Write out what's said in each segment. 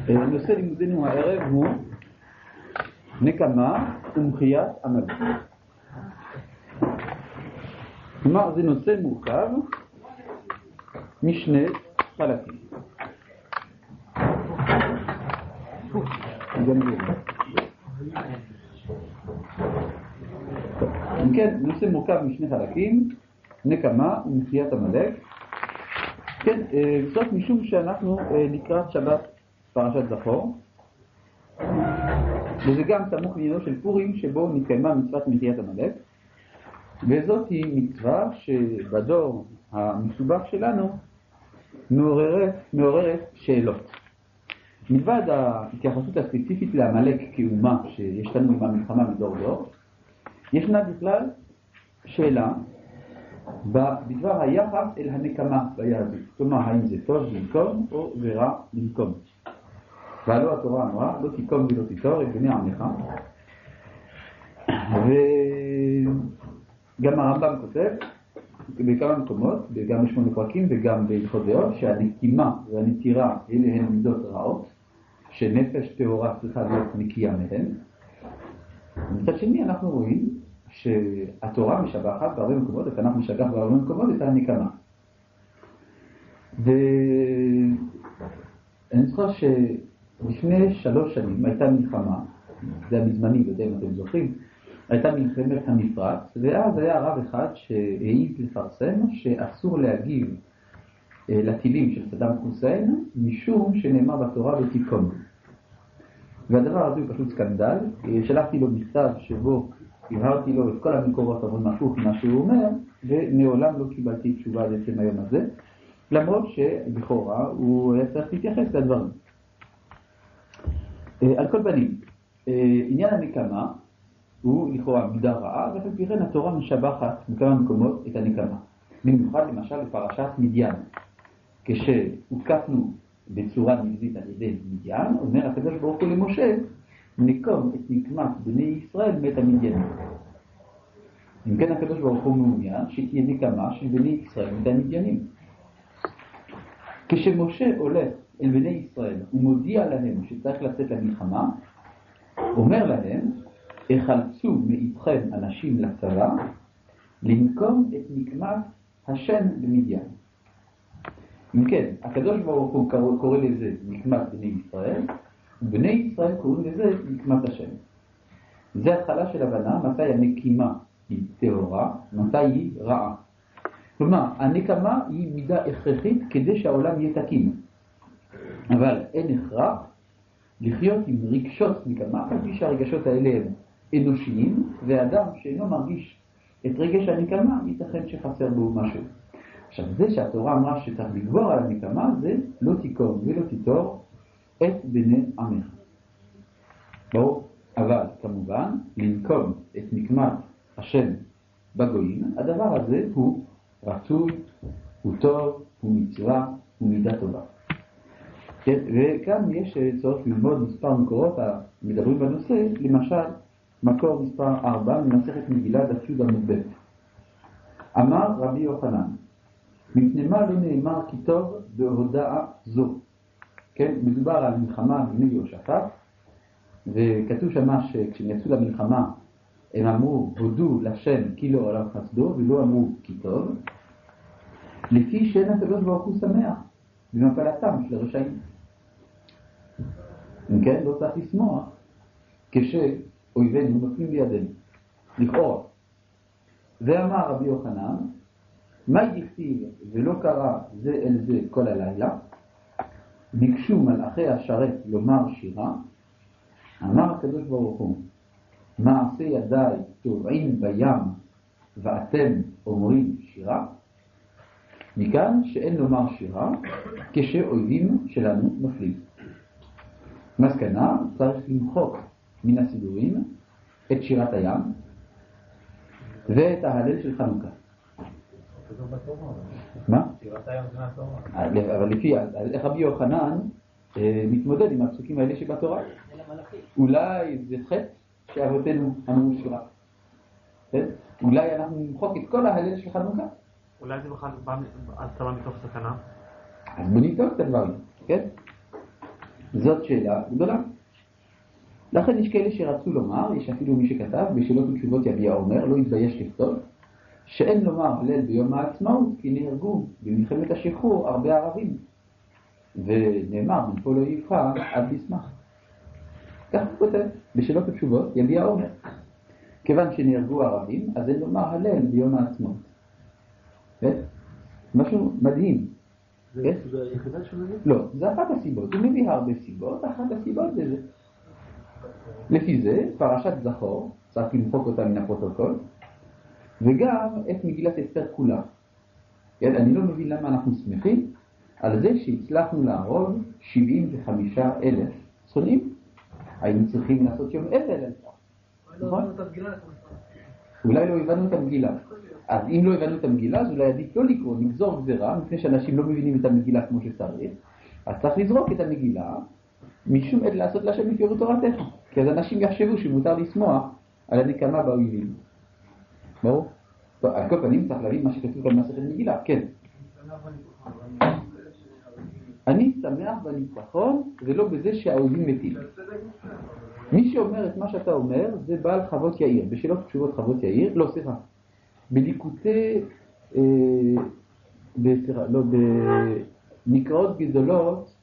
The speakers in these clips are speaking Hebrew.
נושא לימודנו הערב הוא נקמה ומחיית עמלק. כלומר, זה נושא מורכב משני חלקים. כן, נושא מורכב משני חלקים, נקמה ומחיית עמלק. כן, זאת משום שאנחנו לקראת שבת פרשת זכור, וזה גם סמוך לעניינו של פורים שבו נתקיימה מצוות מחיית עמלק, וזאת היא מצווה שבדור המסובך שלנו מעוררת שאלות. מלבד ההתייחסות הספציפית לעמלק כאומה שיש לנו עם המלחמה מדור דור, ישנה בכלל שאלה בדבר היחס אל הנקמה ביהדות. כלומר, האם זה טוב לנקום או זה רע לנקום. והלא התורה אמרה, לא תיקום ולא תיטור את בני עמך. וגם הרמב"ם כותב בכמה מקומות, גם בשמונה פרקים וגם בהלכות דעות, שהנקימה והנטירה אלה הן מידות רעות, שנפש טהורה צריכה להיות נקייה מהן. מצד שני אנחנו רואים שהתורה משבחת בהרבה מקומות, התנ"ך משבח בהרבה מקומות את הנקמה. ואני זוכר שלפני 3 שנים הייתה מלחמה, זה היה בזמני, לא יודע אם אתם זוכרים, הייתה מלחמת המפרץ, ואז היה רב אחד שהעיד לפרסם שאסור להגיב לטילים של סדאם חוסיין, משום שנאמר בתורה לא תיקום. והדבר הזה הוא פשוט סקנדל. שלחתי לו מכתב שבו הבהרתי לו את כל המקורות אבל הפוך ממה שהוא אומר, ומעולם לא קיבלתי תשובה עד עצם היום הזה, למרות שבכורה הוא היה צריך להתייחס לדברים. על כל פנים, עניין הנקמה הוא לכאורה מידה רעה, ואף על פי כן התורה משבחת בכמה מקומות את הנקמה. במיוחד למשל בפרשת מדיין, כשהותקפנו בצורה נבזית על ידי מדיין, אומר הקדוש ברוך הוא למשה, נקום את נקמת בני ישראל מת המדיינים. אם כן הקדוש ברוך הוא מעוניין שתהיה נקמה של בני ישראל מת המדיינים. כשמשה הולך אל בני ישראל ומודיע להם שצריך לצאת למלחמה, אומר להם, החלצו מאיתכם אנשים לצבא, לנקום את נקמת השם במדיין. אם כן, הקדוש ברוך הוא קורא לזה נקמת בני ישראל, ובני ישראל קוראים לזה נקמת השם. זה התחלה של הבנה מתי הנקימה היא טהורה, מתי היא רעה. כלומר, הנקמה היא מידה הכרחית כדי שהעולם יהיה תקין. אבל אין הכרח לחיות עם רגשות נקמה, כפי שהרגשות האלה הם אנושיים, ואדם שאינו מרגיש את רגש הנקמה, ייתכן שחסר בו משהו. עכשיו, זה שהתורה אמרה שצריך לגבור על הנקמה, זה לא תיקום ולא תיטור את בני עמך. ברור, אבל כמובן, לנקום את נקמת השם בגויים, הדבר הזה הוא רצוי, הוא טוב, הוא מצווה, הוא מידה טובה. כן? וכאן יש צורך ללמוד מספר מקורות המדברים בנושא, למשל, מקור מספר 4 ממסכת מגילה דף י' עמוד ב'. אמר רבי יוחנן, מפני מה לא נאמר כי טוב בהודעה זו. כן, מדובר על מלחמה בני יהושפט, וכתוב שמה שכשהם יצאו למלחמה הם אמרו הודו לשם כי לא עולם חסדו, ולא אמרו כי טוב, לפי שאין הקדוש ברוך הוא שמח במפלתם של הרשעים. אם כן, לא צריך לשמוח כשאויבינו נופלים בידינו, לכאורה. ואמר רבי יוחנן, מה יכתיב ולא קרא זה אל זה כל הלילה, ביקשו מלאכי השרת לומר שירה, אמר הקדוש ברוך הוא, מעשה ידיי טובעים בים ואתם אומרים שירה. מכאן שאין לומר שירה כשאויבים שלנו נופלים. מסקנה, צריך למחוק מן הסידורים את שירת הים ואת ההלל של חנוכה. מה? שירת הים זה מהתורה. אבל לפי, איך רבי יוחנן מתמודד עם הפסוקים האלה שבתורה? אולי זה חטא שאבותינו אמרו שירה. אולי אנחנו נמחוק את כל ההלל של חנוכה? אולי זה בכלל בא מתוך סכנה? אז בוא נבדוק את הדברים, כן? זאת שאלה גדולה. לכן יש כאלה שרצו לומר, יש אפילו מי שכתב, בשאלות ותשובות יביע אומר, לא יתבייש לכתוב, שאין לומר הלל ביום העצמאות, כי נהרגו במלחמת השחרור הרבה ערבים. ונאמר, מפה לא יבחר, עד ישמח. כך הוא כותב, בשאלות ותשובות יביע אומר. כיוון שנהרגו ערבים, אז אין לומר הלל ביום העצמאות. משהו מדהים. זה היחידה שהוא מביא? לא, זה אחת הסיבות. הוא מביא הרבה סיבות, אחת הסיבות זה זה. לפי זה, פרשת זכור, צריך למחוק אותה מן הפרוטוקול, וגם את מגילת אסתר כולה. אני לא מבין למה אנחנו שמחים על זה שהצלחנו להרוג 75,000 שונאים. היינו צריכים לעשות יום אבל על כך. נכון? אולי לא הבנו את המגילה. אז אם לא הבנו את המגילה, אז אולי עדיף לא לקרוא, נגזור גזירה, מפני שאנשים לא מבינים את המגילה כמו שצריך. אז צריך לזרוק את המגילה, משום עד לעשות להשם לפי תורתך. כי אז אנשים יחשבו שמותר לשמוח על הנקמה באויבים. ברור? טוב, על כל פנים צריך להבין מה שכתוב כאן במסכת מגילה. כן. אני שמח בניצחון ולא בזה שהאויבים מתים. מי שאומר את מה שאתה אומר זה בעל חוות יאיר. בשאלות תשובות חוות יאיר, לא, סליחה. בליקוטי, בנקראות גדולות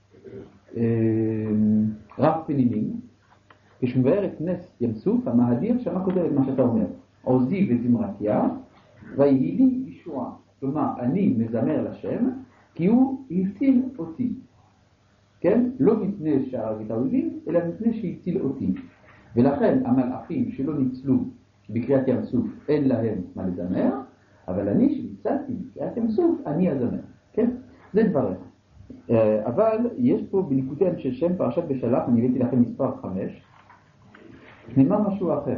רב פנינים, כשמבאר את נס ים סוף, המהדיר שמה כותב את מה שאתה אומר. עוזי וזמרתיה, ויהי לי ישועה. כלומר, אני מזמר לשם, כי הוא הציל אותי. כן? לא מפני שהרג את האויבים, אלא מפני שהציל אותי. ולכן המלאכים שלא ניצלו בקריאת ים סוף, אין להם מה לזמר, אבל אני שניצלתי בקריאת ים סוף, אני אזמר. כן? זה דבריך. אבל יש פה בליקוטי אנשי שם, פרשת בשלח, אני הבאתי לכם מספר 5, נאמר משהו אחר.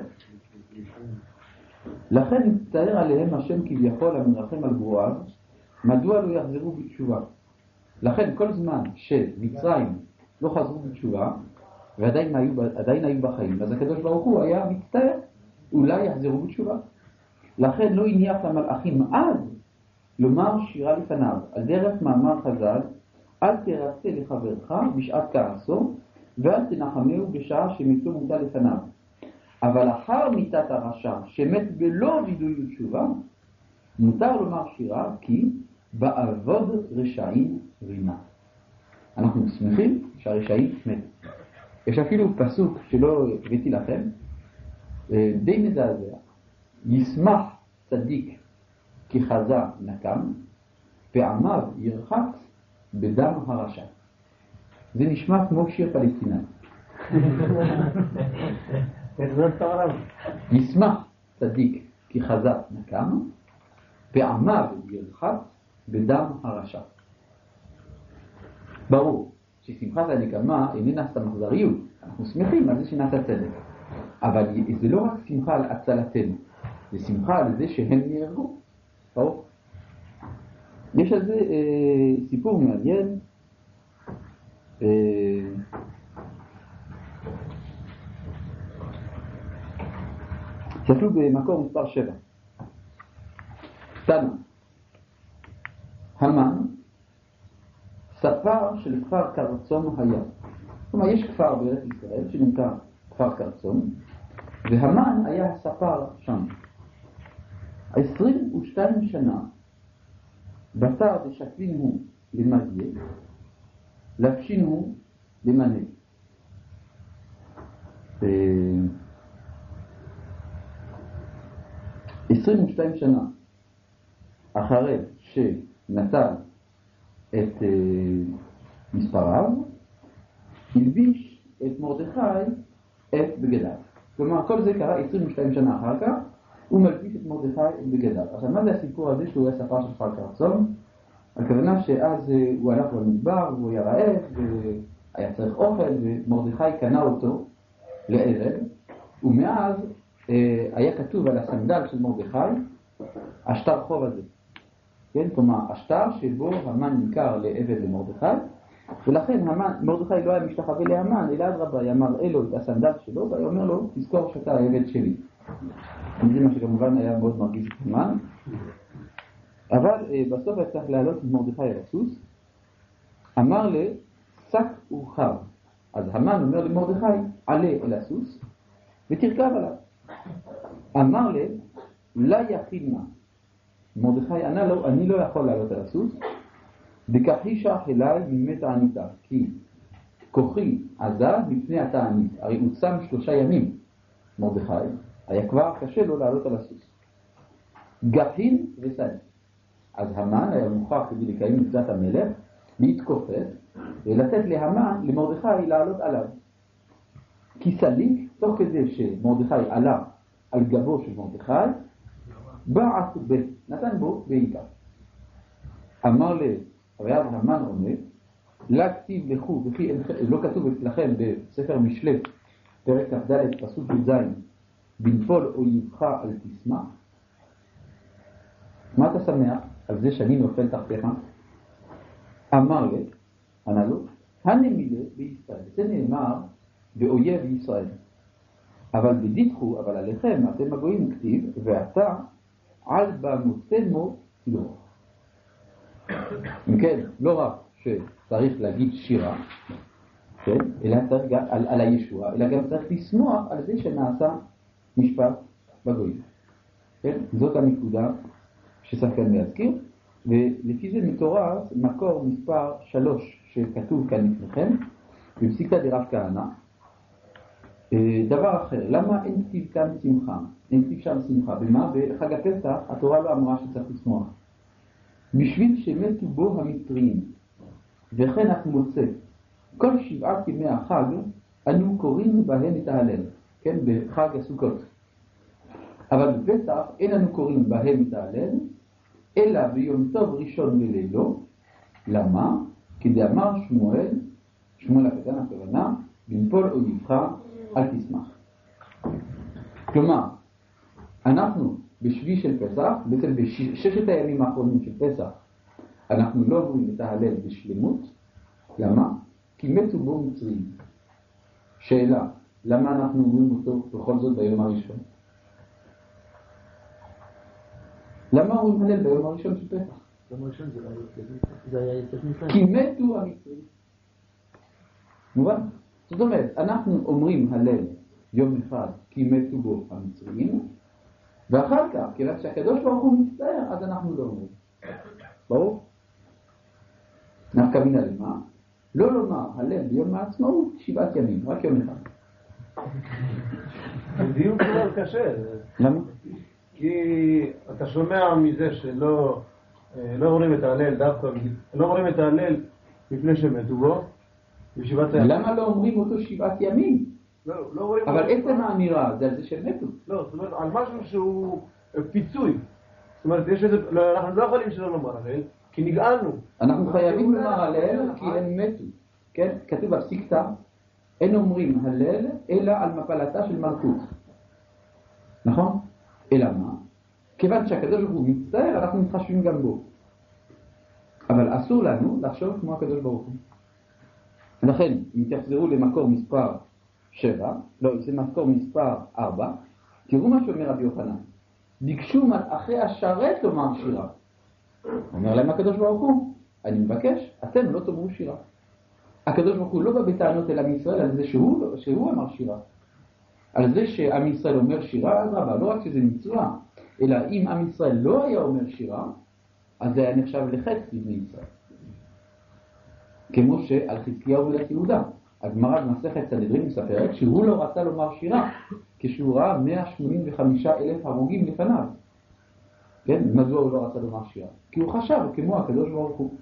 לכן נצטער עליהם השם כביכול המרחם על גרועיו, מדוע לא יחזרו בתשובה? לכן כל זמן שמצרים לא חזרו בתשובה, ועדיין היו בחיים, אז הקדוש ברוך הוא היה מצטער, אולי יחזרו בתשובה. לכן לא הניח למלאכים אז לומר שירה לפניו, על דרך מאמר חז"ל, אל תרצה לחברך בשעת כעסו, ואל תנחמהו בשעה שמתו מודע לפניו. אבל אחר מיתת הרשע, שמת בלא וידוי ותשובה, מותר לומר שירה, כי בעבוד רשעים רימה. אנחנו שמחים שהרשעים מתו. יש אפילו פסוק שלא הבאתי לכם, די מזעזע. ישמח צדיק כי חזה נקם, פעמיו ירחץ בדם הרשע. זה נשמע כמו שיר פלסטיני. ישמח צדיק כי חזה נקם, פעמיו ירחץ בדם הרשע. ברור ששמחת הנקמה איננה סתם אכזריות, אנחנו שמחים על זה שנעשה צדק, אבל זה לא רק שמחה על הצלתנו, זה שמחה על זה שהם נהרגו. ברור. יש על זה סיפור מעניין. שאפילו במקור מספר 7. תנא, המן ספר של כפר קרצום היה. כלומר, יש כפר בארץ ישראל שנקרא כפר קרצום, והמן היה הספר שם. 22 שנה בשר דשקבין הוא למדיה, לפשין הוא למנה. 22 שנה אחרי שנטל את מספריו, הלביש את מרדכי את בגדיו. כלומר, כל זה קרה 22 שנה אחר כך, הוא מלביש את מרדכי את בגדיו. עכשיו, מה זה הסיפור הזה שהוא היה ספר של כפר קרצום? הכוונה שאז הוא הלך במדבר, והוא היה רעב, והיה צריך אוכל, ומרדכי קנה אותו לערב, ומאז היה כתוב על הסנדל של מרדכי, השטר חוב הזה. כן? כלומר, השטר שבו המן נמכר לעבד למרדכי, ולכן מרדכי לא היה משתחווה להמן, אלא אדרבה, היה מראה לו את הסנדל שלו, והיה אומר לו, תזכור שאתה העבד שלי. זה מה שכמובן היה מאוד מרגיש את המן. אבל בסוף היה צריך להעלות את מרדכי על הסוס, אמר לשק ורחב, אז המן אומר למרדכי, עלה אל הסוס ותרכב עליו. אמר להם, לא יכיל נא. מרדכי ענה לו, אני לא יכול לעלות על הסוס, דכחישך אליי ממת תעניתה, כי כוחי עזב מפני התענית. הרי הוא שם 3 ימים, מרדכי, היה כבר קשה לו לעלות על הסוס. גחין וסד. אז המן היה מוכרח כדי לקיים מצוות המלך, להתכופף ולתת להמן, למרדכי, לעלות עליו. כי סליק, תוך כדי שמרדכי עלה על גבו של מרדכי, בעט נתן בו בעיקר. אמר לרב המן עומד, לה כתיב לכו, וכי לא כתוב לכם בספר משלי, פרק כ"ד פסוק י"ז, בנפול אויבך אל תשמח. מה אתה שמח על זה שאני נופל תחתיך? אמר לי, ענה לו, הנמילה בישראל. זה נאמר באויב ישראל. אבל בדיתחו, אבל עליכם, אתם הגויים כתיב, ואתה על במותמו תדרוך. אם כן, לא רק שצריך להגיד שירה, כן? אלא צריך גם על הישוע, אלא גם צריך לשמוח על זה שנעשה משפט בגויים. כן? זאת הנקודה שצריך כאן להזכיר, ולפי זה מתורה מקור מספר 3 שכתוב כאן לפניכם, בפסיקתא דרב כהנא. דבר אחר, למה אין כתיב כאן שמחה? אין כתיב שם שמחה. במה? בחג הפסח התורה לא אמרה שצריך לשמוח. בשביל שמתו בו המצרים, וכן את מוצא, כל 7 ימי החג אנו קוראים בהם את ההלל, כן? בחג הסוכות. אבל בפסח אין אנו קוראים בהם את ההלל, אלא ביום טוב ראשון ללילו. למה? כי דאמר שמואל הקטן הכוונה, בנפול אויבך אל תשמח. כלומר, אנחנו בשביעי של פסח, בעצם בששת הימים האחרונים של פסח, אנחנו לא אומרים את ההלל בשלמות. למה? כי מתו בו מצרים. שאלה, למה אנחנו אומרים אותו בכל זאת ביום הראשון? למה אומרים הלל ביום הראשון של פסח? ביום הראשון זה היה יצאת מצרים. כי מתו המצרים. מובן? זאת אומרת, אנחנו אומרים הלל יום אחד כי מתו בו המצרים, ואחר כך, כיוון שהקדוש ברוך הוא מצטער, אז אנחנו לא אומרים. ברור? נפקא מינה למה? לא לומר הלל ביום העצמאות 7 ימים, רק יום אחד. זה דיוק מאוד קשה. למה? כי אתה שומע מזה שלא אומרים את ההלל דווקא, לא אומרים את ההלל לפני שמתו בו, בשבעת הימים. למה לא אומרים אותו 7 ימים? לא אומרים. אבל עצם האמירה זה על זה שהם מתו. לא, זאת אומרת, על משהו שהוא פיצוי. זאת אומרת, אנחנו לא יכולים שלא לומר הלל, כי נגאלנו. אנחנו חייבים לומר הלל כי הם מתו. כן? כתוב בפסיקתא, אין אומרים הלל אלא על מפלתה של מלכות. נכון? אלא מה? כיוון שהקדוש ברוך הוא מצטער, אנחנו מתחשבים גם בו. אבל אסור לנו לחשוב כמו הקדוש ברוך הוא. ולכן, אם תחזרו למקור מספר 7, לא, זה מקור מספר 4, תראו מה שאומר רבי יוחנן. ביקשו מלאכי השרת לומר שירה. אומר להם הקדוש ברוך הוא, אני מבקש, אתם לא תאמרו שירה. הקדוש ברוך הוא לא בא בטענות אל עם ישראל על זה שהוא אמר שירה. על זה שעם ישראל אומר שירה, אז רבה, לא רק שזה מצווה, אלא אם עם ישראל לא היה אומר שירה, אז זה היה נחשב לחטא לבני ישראל. כמו שעל חזקיהו מלך יהודה. הגמרא במסכת סנהדרין מספרת שהוא לא רצה לומר שירה, כשהוא ראה 185,000 הרוגים לפניו. כן? מדוע הוא לא רצה לומר שירה? כי הוא חשב כמו הקדוש ברוך הוא.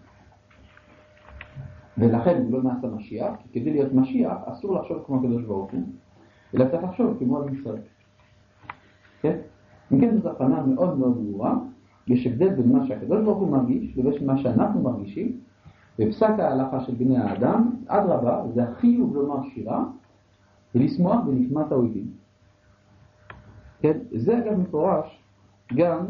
ולכן הוא לא נעשה משיח, כי כדי להיות משיח אסור לחשוב כמו הקדוש ברוך הוא, אלא צריך לחשוב כמו עם ישראל. כן? אם כן, זאת הבחנה מאוד מאוד ברורה. יש הבדל בין מה שהקדוש ברוך הוא מרגיש לבין מה שאנחנו מרגישים. בפסק ההלכה של בני האדם, עד רבה, זה החיוב לומר שירה ולשמוח בנקמת האויבים. כן? זה אגב מפורש גם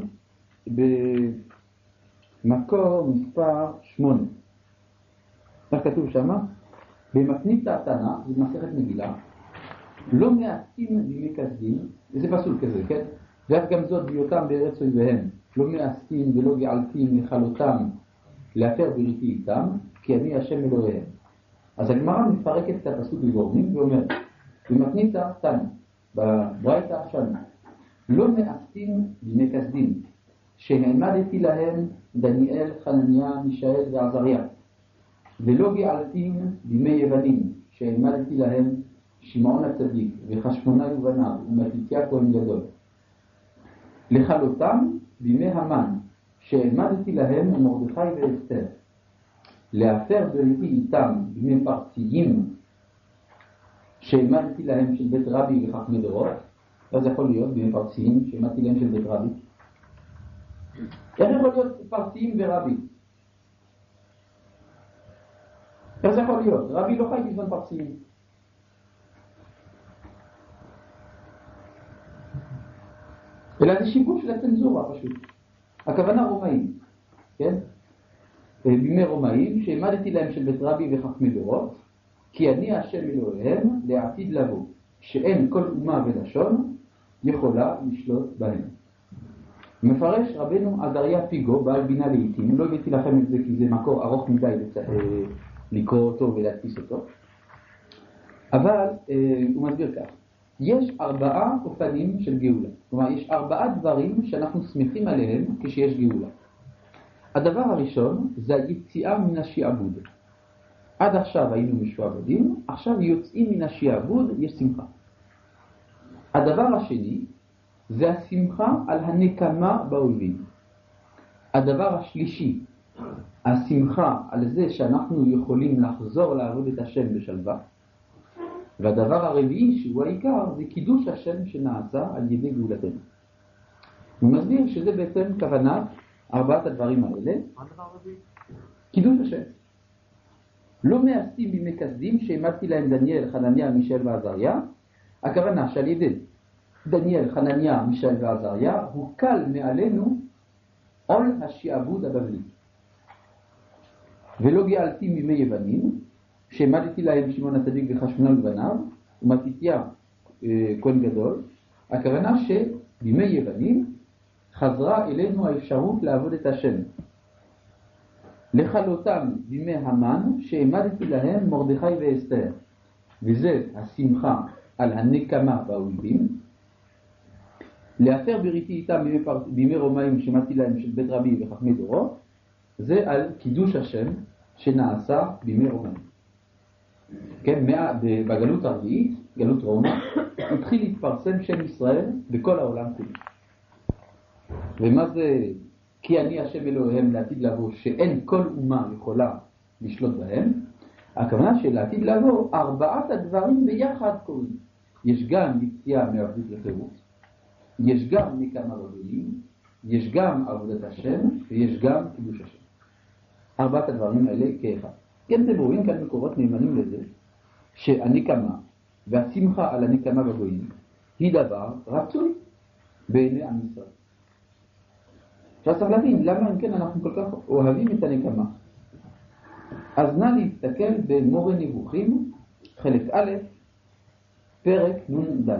במקור מספר 8. מה כתוב שמה? במתנית התנא, זה מסכת מגילה, לא מעטים בימי כסדים, וזה פסול כזה, כן? ואף גם זאת בהיותם בארץ אויביהם, לא מעטים ולא געלתים לכלותם להפר בריתי איתם, כי אני השם אלוהיהם. אז הגמרא מפרקת את הפסוק בגורמים ואומרת, במתניתא תניא, בברייתא שלנו, לא מעטים בימי כסדים, שהעמדתי להם דניאל, חנניה, מישאל ועזריה, ולא געלתים בימי יוונים, שהעמדתי להם שמעון הצדיק וחשמונאי ובניו ומתתיה כהן גדול, לכלותם בימי המן, שהעמדתי להם מרדכי ואסתר, להפר בריתי איתם בימי פרסיים, שהעמדתי להם של בית רבי וחכמי דורות. אז יכול להיות בימי פרסיים שהעמדתי להם של בית רבי. איך יכול להיות פרסיים ורבי? איך זה יכול להיות? רבי לא חי בזמן פרסיים. אלא זה שיבוש של הצנזורה פשוט. הכוונה רומאים, כן? בימי רומאים שהעמדתי להם של בית רבי וחכמי דורות, כי אני השם אלוהיהם לעתיד לבוא, שאין כל אומה ולשון יכולה לשלוט בהם. מפרש רבנו עזריה פיגו, בעל בינה לעיתים, לא הבאתי לכם את זה כי זה מקור ארוך מדי לקרוא אותו ולהדפיס אותו, אבל הוא מסביר כך, יש 4 אופנים של גאולה, כלומר יש 4 דברים שאנחנו שמחים עליהם כשיש גאולה. הדבר הראשון זה היציאה מן השעבוד. עד עכשיו היינו משועבדים, עכשיו יוצאים מן השעבוד, יש שמחה. הדבר השני זה השמחה על הנקמה באויבים. הדבר השלישי, השמחה על זה שאנחנו יכולים לחזור לעבוד את השם בשלווה. והדבר הרביעי שהוא העיקר זה קידוש השם שנעשה על ידי גאולתנו. הוא מסביר שזה בעצם כוונת 4 הדברים האלה. מה הדבר הרביעי? קידוש השם. לא מעטים בימי כסדים שהעמדתי להם דניאל, חנניה, מישאל ועזריה. הכוונה שעל ידי דניאל, חנניה, מישאל ועזריה הוא קל מעלינו עול השעבוד הבבלי. ולא געלתים בימי יוונים שהעמדתי להם שמעון הצדיק וחשמונאי ובניו ומתתיה כהן גדול. הכוונה שבימי יוונים חזרה אלינו האפשרות לעבוד את השם. לכלותם בימי המן שהעמדתי להם מרדכי ואסתר, וזה השמחה על הנקמה באויבים. להפר בריתי איתם בימי רומאים שהעמדתי להם של בית רבי וחכמי דורות, זה על קידוש השם שנעשה בימי רומאים. כן, בגלות הרביעית, גלות רומא, התחיל להתפרסם שם ישראל בכל העולם כולו. ומה זה כי אני השם אלוהיהם לעתיד לבוא, שאין כל אומה יכולה לשלוט בהם? הכוונה של לעתיד לבוא 4 הדברים ביחד קוראים. יש גם יציאה מעבדות לחירות, יש גם נקמה בגויים, יש גם עבודת השם ויש גם קידוש השם. 4 הדברים האלה כאחד. כן, אתם רואים כאן מקורות נאמנים לזה שהנקמה והשמחה על הנקמה בגויים היא דבר רצוי בעיני עם ישראל. עכשיו צריך להבין למה אם כן אנחנו כל כך אוהבים את הנקמה. אז נא להסתכל במורה נבוכים חלק א' פרק נ"ד.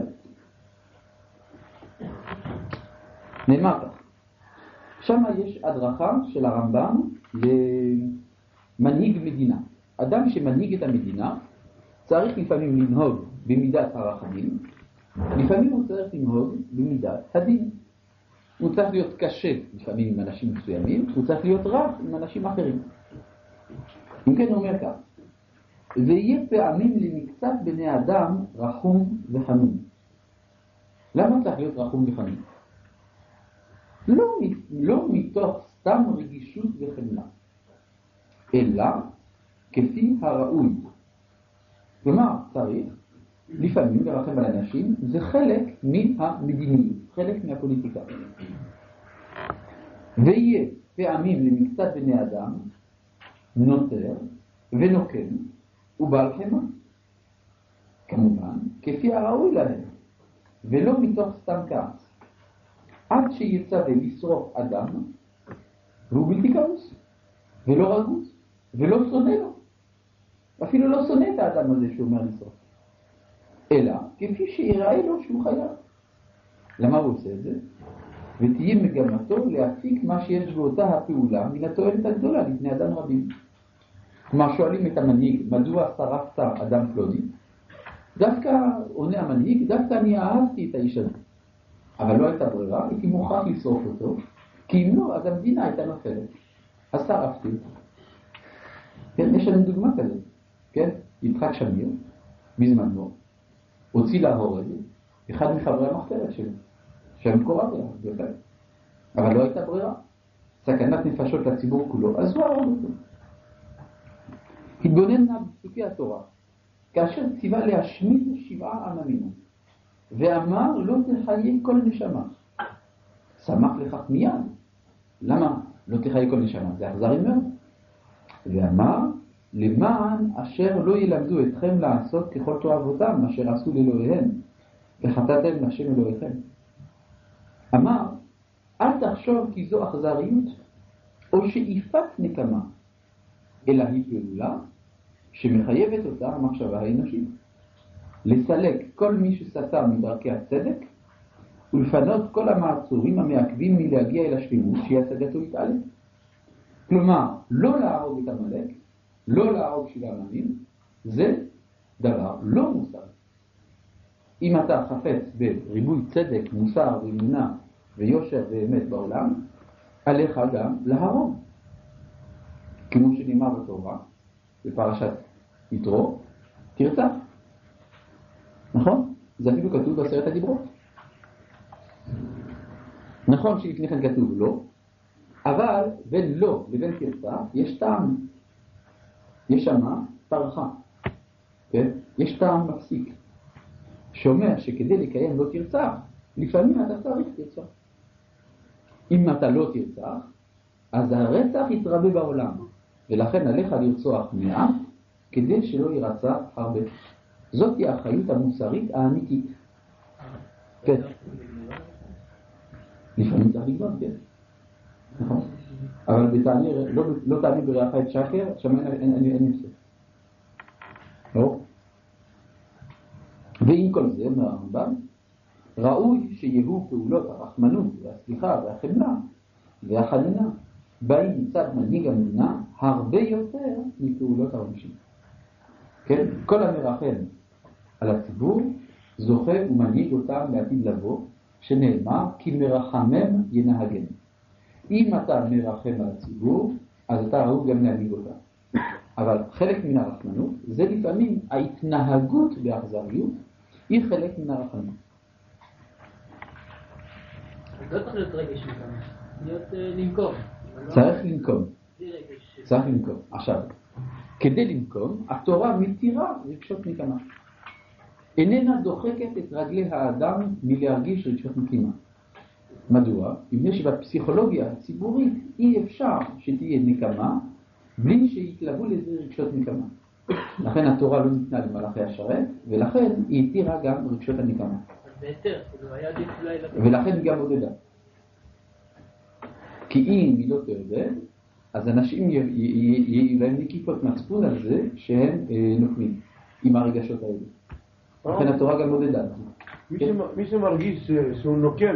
נאמר כך, שם יש הדרכה של הרמב"ם למנהיג מדינה. אדם שמנהיג את המדינה צריך לפעמים לנהוג במידת הרחמים, לפעמים הוא צריך לנהוג במידת הדין. הוא צריך להיות קשה לפעמים עם אנשים מסוימים, הוא צריך להיות רב עם אנשים אחרים. אם כן הוא אומר כך, ויהיה פעמים למקצת בני אדם רחום וחנון. למה צריך להיות רחום וחנון? לא מתוך סתם רגישות וחמלה, אלא כפי הראוי. כלומר, צריך לפעמים לרחם על אנשים, זה חלק מהמדיניות, חלק מהפוליטיקה. ויהיה פעמים למקצת בני אדם נותר ונוקם ובעל חמא, כמובן כפי הראוי להם, ולא מתוך סתם כעס, עד שיצא ולשרוף אדם והוא בלתי כעוס ולא רגוס ולא שונא לו, אפילו לא שונא את האדם הזה שהוא אומר לשרוף, אלא כפי שיראה לו שהוא חייב. למה הוא עושה את זה? ותהיה מגמתו להפיק מה שיש באותה הפעולה מן התועלת הגדולה לפני אדם רבים. כלומר שואלים את המנהיג, מדוע שרפת אדם פלוני? דווקא עונה המנהיג, דווקא אני אהבתי את האיש הזה. אבל לא הייתה ברירה, הייתי מוכרח לשרוף אותו, כי אם לא, אז המדינה הייתה נופלת. אז שרפתי אותו. כן, יש לנו דוגמה כזאת, כן? יצחק שמיר, בזמנו, הוציא להורג אחד מחברי המחתרת שלו, שהמקורב אליו, בהחלט. אבל לא הייתה ברירה. סכנת נפשות לציבור כולו, אז הוא הרג אותו. התבונן נא בפסוקי התורה, כאשר ציווה להשמיד 7 עממים, ואמר לא תחיה כל נשמה. שמח לכך מיד. למה לא תחיה כל נשמה? זה אכזרי מאוד. ואמר למען אשר לא ילמדו אתכם לעשות ככל תועבותם אשר עשו לאלוהיהם וחטאתם להשם אלוהיכם. אמר אל תחשוב כי זו אכזריות או שאיפת נקמה, אלא היא פעולה שמחייבת אותה המחשבה האנושית. לסלק כל מי שסטה מדרכי הצדק ולפנות כל המעצורים המעכבים מלהגיע אל השלמות שהיא השגתו יתעלה. כלומר, לא להרוג את המלך, לא להרוג 7 עממים, זה דבר לא מוסר. אם אתה חפץ בריבוי צדק, מוסר ואמונה ויושר ואמת בעולם, עליך גם להרוג. כמו שנאמר בתורה, בפרשת יתרו, תרצח. נכון? זה אפילו כתוב ב10 הדיברות. נכון שלפני כן כתוב לא, אבל בין לא לבין תרצח יש טעם. יש שמה פרחה. כן? יש טעם מפסיק. שאומר שכדי לקיים לא תרצח, לפעמים אתה צריך תרצח. אם אתה לא תרצח, אז הרצח יתרבה בעולם. ולכן עליך לרצוח מעט, כדי שלא ירצח הרבה. זאת היא האחריות המוסרית האמיתית. כן. לפעמים צריך לגנות, כן. נכון. אבל בתעני, לא תעני ברעך את שקר, שם אין הפסק. לא? ועם כל זה, אומר הרמב"ם, ראוי שיהיו פעולות הרחמנות והסליחה והחמלה והחנינה באים מצד מנהיג המדינה הרבה יותר מפעולות העונשים. כן? כל המרחם על הציבור זוכה ומנהיג אותם לעתיד לבוא, שנאמר כי מרחמם ינהגן. אם אתה מרחם על הציבור, אז אתה ראוי גם להנהיג אותם. אבל חלק מן הרחמנות זה לפעמים ההתנהגות באכזריות היא חלק מן הרחמנות. לא צריך להיות רגש מכמה, להיות לנקום. צריך לנקום. צריך לנקום. עכשיו, כדי לנקום, התורה מתירה רגשות נקמה. איננה דוחקת את רגלי האדם מלהרגיש רגשות נקמה. מדוע? מפני שבפסיכולוגיה הציבורית אי אפשר שתהיה נקמה בלי שיתלוו לזה רגשות נקמה. לכן התורה לא ניתנה למלאכי השרת, ולכן היא התירה גם רגשות הנקמה. בהתר, כאילו היה עדיף אולי... ולכן היא גם עודדה. כי אם היא לא תעודד, אז אנשים יהיו להם נקיפות מצפון על זה שהם נופלים עם הרגשות האלה. לכן התורה גם עודדה. מי שמרגיש שהוא נוקם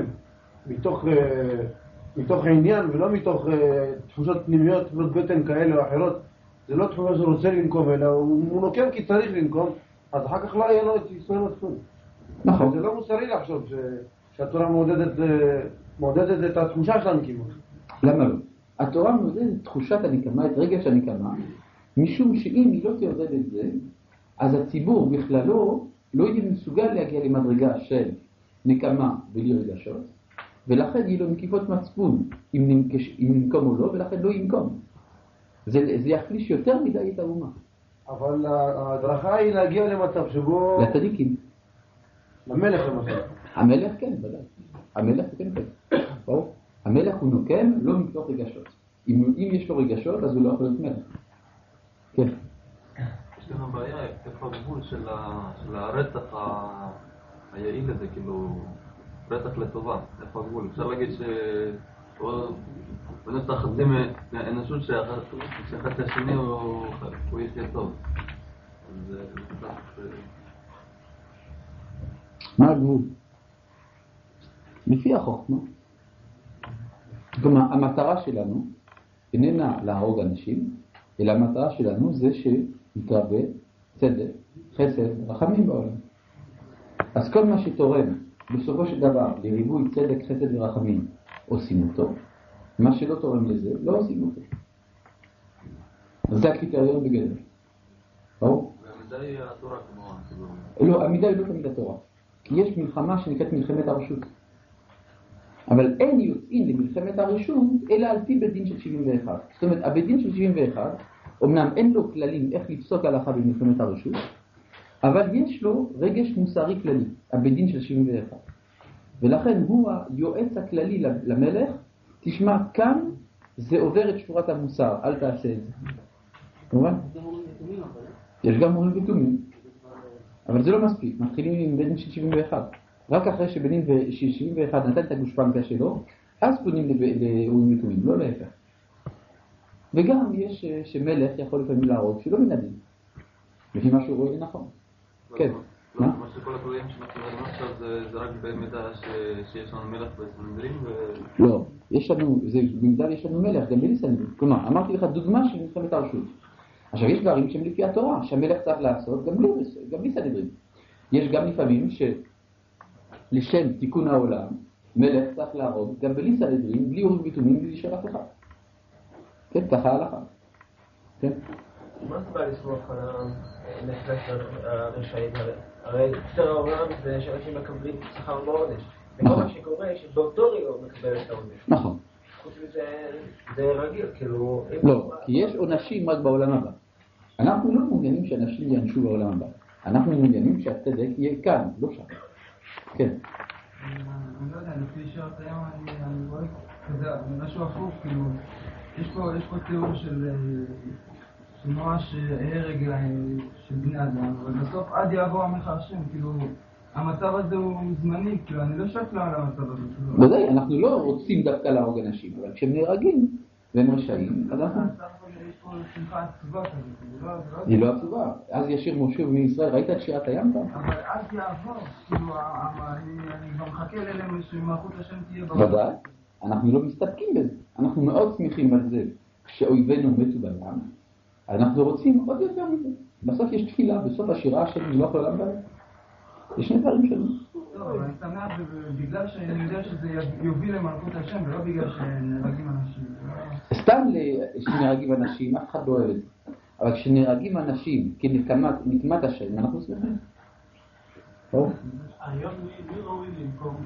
מתוך העניין ולא מתוך תחושות פנימיות, תחושות בטן כאלה או אחרות, זה לא תחושה שהוא רוצה לנקום, אלא הוא נוקם כי צריך לנקום, אז אחר כך לא יהיה לו את ישראל מצפון. נכון. זה לא מוסרי לחשוב שהתורה מעודדת את התחושה של הנקימה. למה לא? התורה מעודדת את תחושת הנקמה, את רגש הנקמה, משום שאם היא לא תעודד את זה, אז הציבור בכללו לא יהיה מסוגל להגיע למדרגה של נקמה בלי רגשות, ולכן יהיה לו נקיפות מצפון אם ננקום או לא, ולכן לא ינקום. זה יחליש יותר מדי את האומה. אבל ההדרכה היא להגיע למצב שבו... לצדיקים. למלך למשל. המלך כן, ודאי. המלך כן כן. ברור. המלך הוא נוקם לא מתוך רגשות. אם יש לו רגשות, אז הוא לא יכול להיות מלך. כן. יש לנו בעיה, איפה הגבול של הרצח היעיל הזה, כאילו, רצח לטובה, איפה הגבול? אפשר להגיד בנושא החצים האנושות שהחצי השני הוא יחיה טוב. אז מה הגבול? לפי החוכמה. כלומר, המטרה שלנו איננה להרוג אנשים, אלא המטרה שלנו זה שיתרבה צדק, חסד, רחמים בעולם. אז כל מה שתורם בסופו של דבר לריבוי צדק, חסד ורחמים עושים אותו, מה שלא תורם לזה לא עושים אותו. אז זה הקריטריון בגדול. ברור? והמידה היא התורה כמובן. לא, המידה היא לא תמיד התורה. כי יש מלחמה שנקראת מלחמת הרשות. אבל אין יוצאים למלחמת הרשות אלא על פי בית דין של 71. זאת אומרת, הבית דין של 71, אמנם אין לו כללים איך לפסוק הלכה במלחמת הרשות, אבל יש לו רגש מוסרי כללי, הבית דין של 71. ולכן הוא היועץ הכללי למלך, תשמע, כאן זה עובר את שורת המוסר, אל תעשה את זה. כמובן? יש גם מורים ותומים, אבל זה לא מספיק, מתחילים עם בית דין של 71. רק אחרי שבית דין של 71 נתן את הגושפנקה שלו, אז פונים לאורים ותומים, לא להפך. וגם יש שמלך יכול לפעמים להרוג שלא מן הדין, לפי מה שהוא רואה נכון. כן. מה שכל הכללים שאנחנו מדברים עכשיו זה רק במידה שיש לנו מלך בסנהדרין לא, במידה יש לנו מלך גם בלי סנהדרין. כלומר, אמרתי לך דוגמה של מלחמת הרשות. עכשיו יש דברים שהם לפי התורה, שהמלך צריך לעשות גם בלי סנהדרין. יש גם לפעמים שלשם תיקון העולם, מלך צריך להרוג גם בלי סנהדרין, בלי אורים ותומים, בלי של אף אחד. כן, ככה ההלכה. כן? מה זה בא לסמוך על הנפלט הרשעים? הרי יותר העולם זה שאנשים מקבלים שכר בעונש. וכל מה שקורה שבאותו רגע הוא מקבל את העונש. נכון. חוץ מזה זה רגיל, כאילו... לא, כי יש עונשים רק בעולם הבא. אנחנו לא מעוניינים שאנשים ינשו בעולם הבא. אנחנו מעוניינים שהצדק יהיה כאן, לא שם. כן. אני לא יודע, לפי שעות היום אני רואה כזה, משהו הפוך, כאילו, יש פה תיאור של ממש הרג של בני אדם, אבל בסוף עד יעבור עמך השם, כאילו, המצב הזה הוא זמני, כאילו, אני לא שואף לה על המצב הזה. ודאי, אנחנו לא רוצים דווקא להרוג אנשים, אבל כשהם נהרגים והם רשעים, אז אנחנו... יש פה שמחה עצובה כזה, היא לא עצובה. אז ישיר משה מישראל, ראית את שירת הים פעם? אבל עד יעבור, כאילו, אני כבר מחכה אליהם שמלכות השם תהיה בעולם. ודאי, אנחנו לא מסתפקים בזה. אנחנו מאוד שמחים על זה כשאויבינו מתו בים. אנחנו רוצים עוד יותר מזה. בסוף יש תפילה, בסוף השירה של מלוך העולם בים. יש שני דברים שלנו. לא, אבל אני שמח בגלל שאני יודע שזה יוביל למלכות השם, ולא בגלל שנהרגים אנשים. סתם שנהרגים אנשים, אף אחד לא אוהב את זה. אבל כשנהרגים אנשים כנקמת השם, אנחנו שמחים. טוב? היום מי ראוי למקום?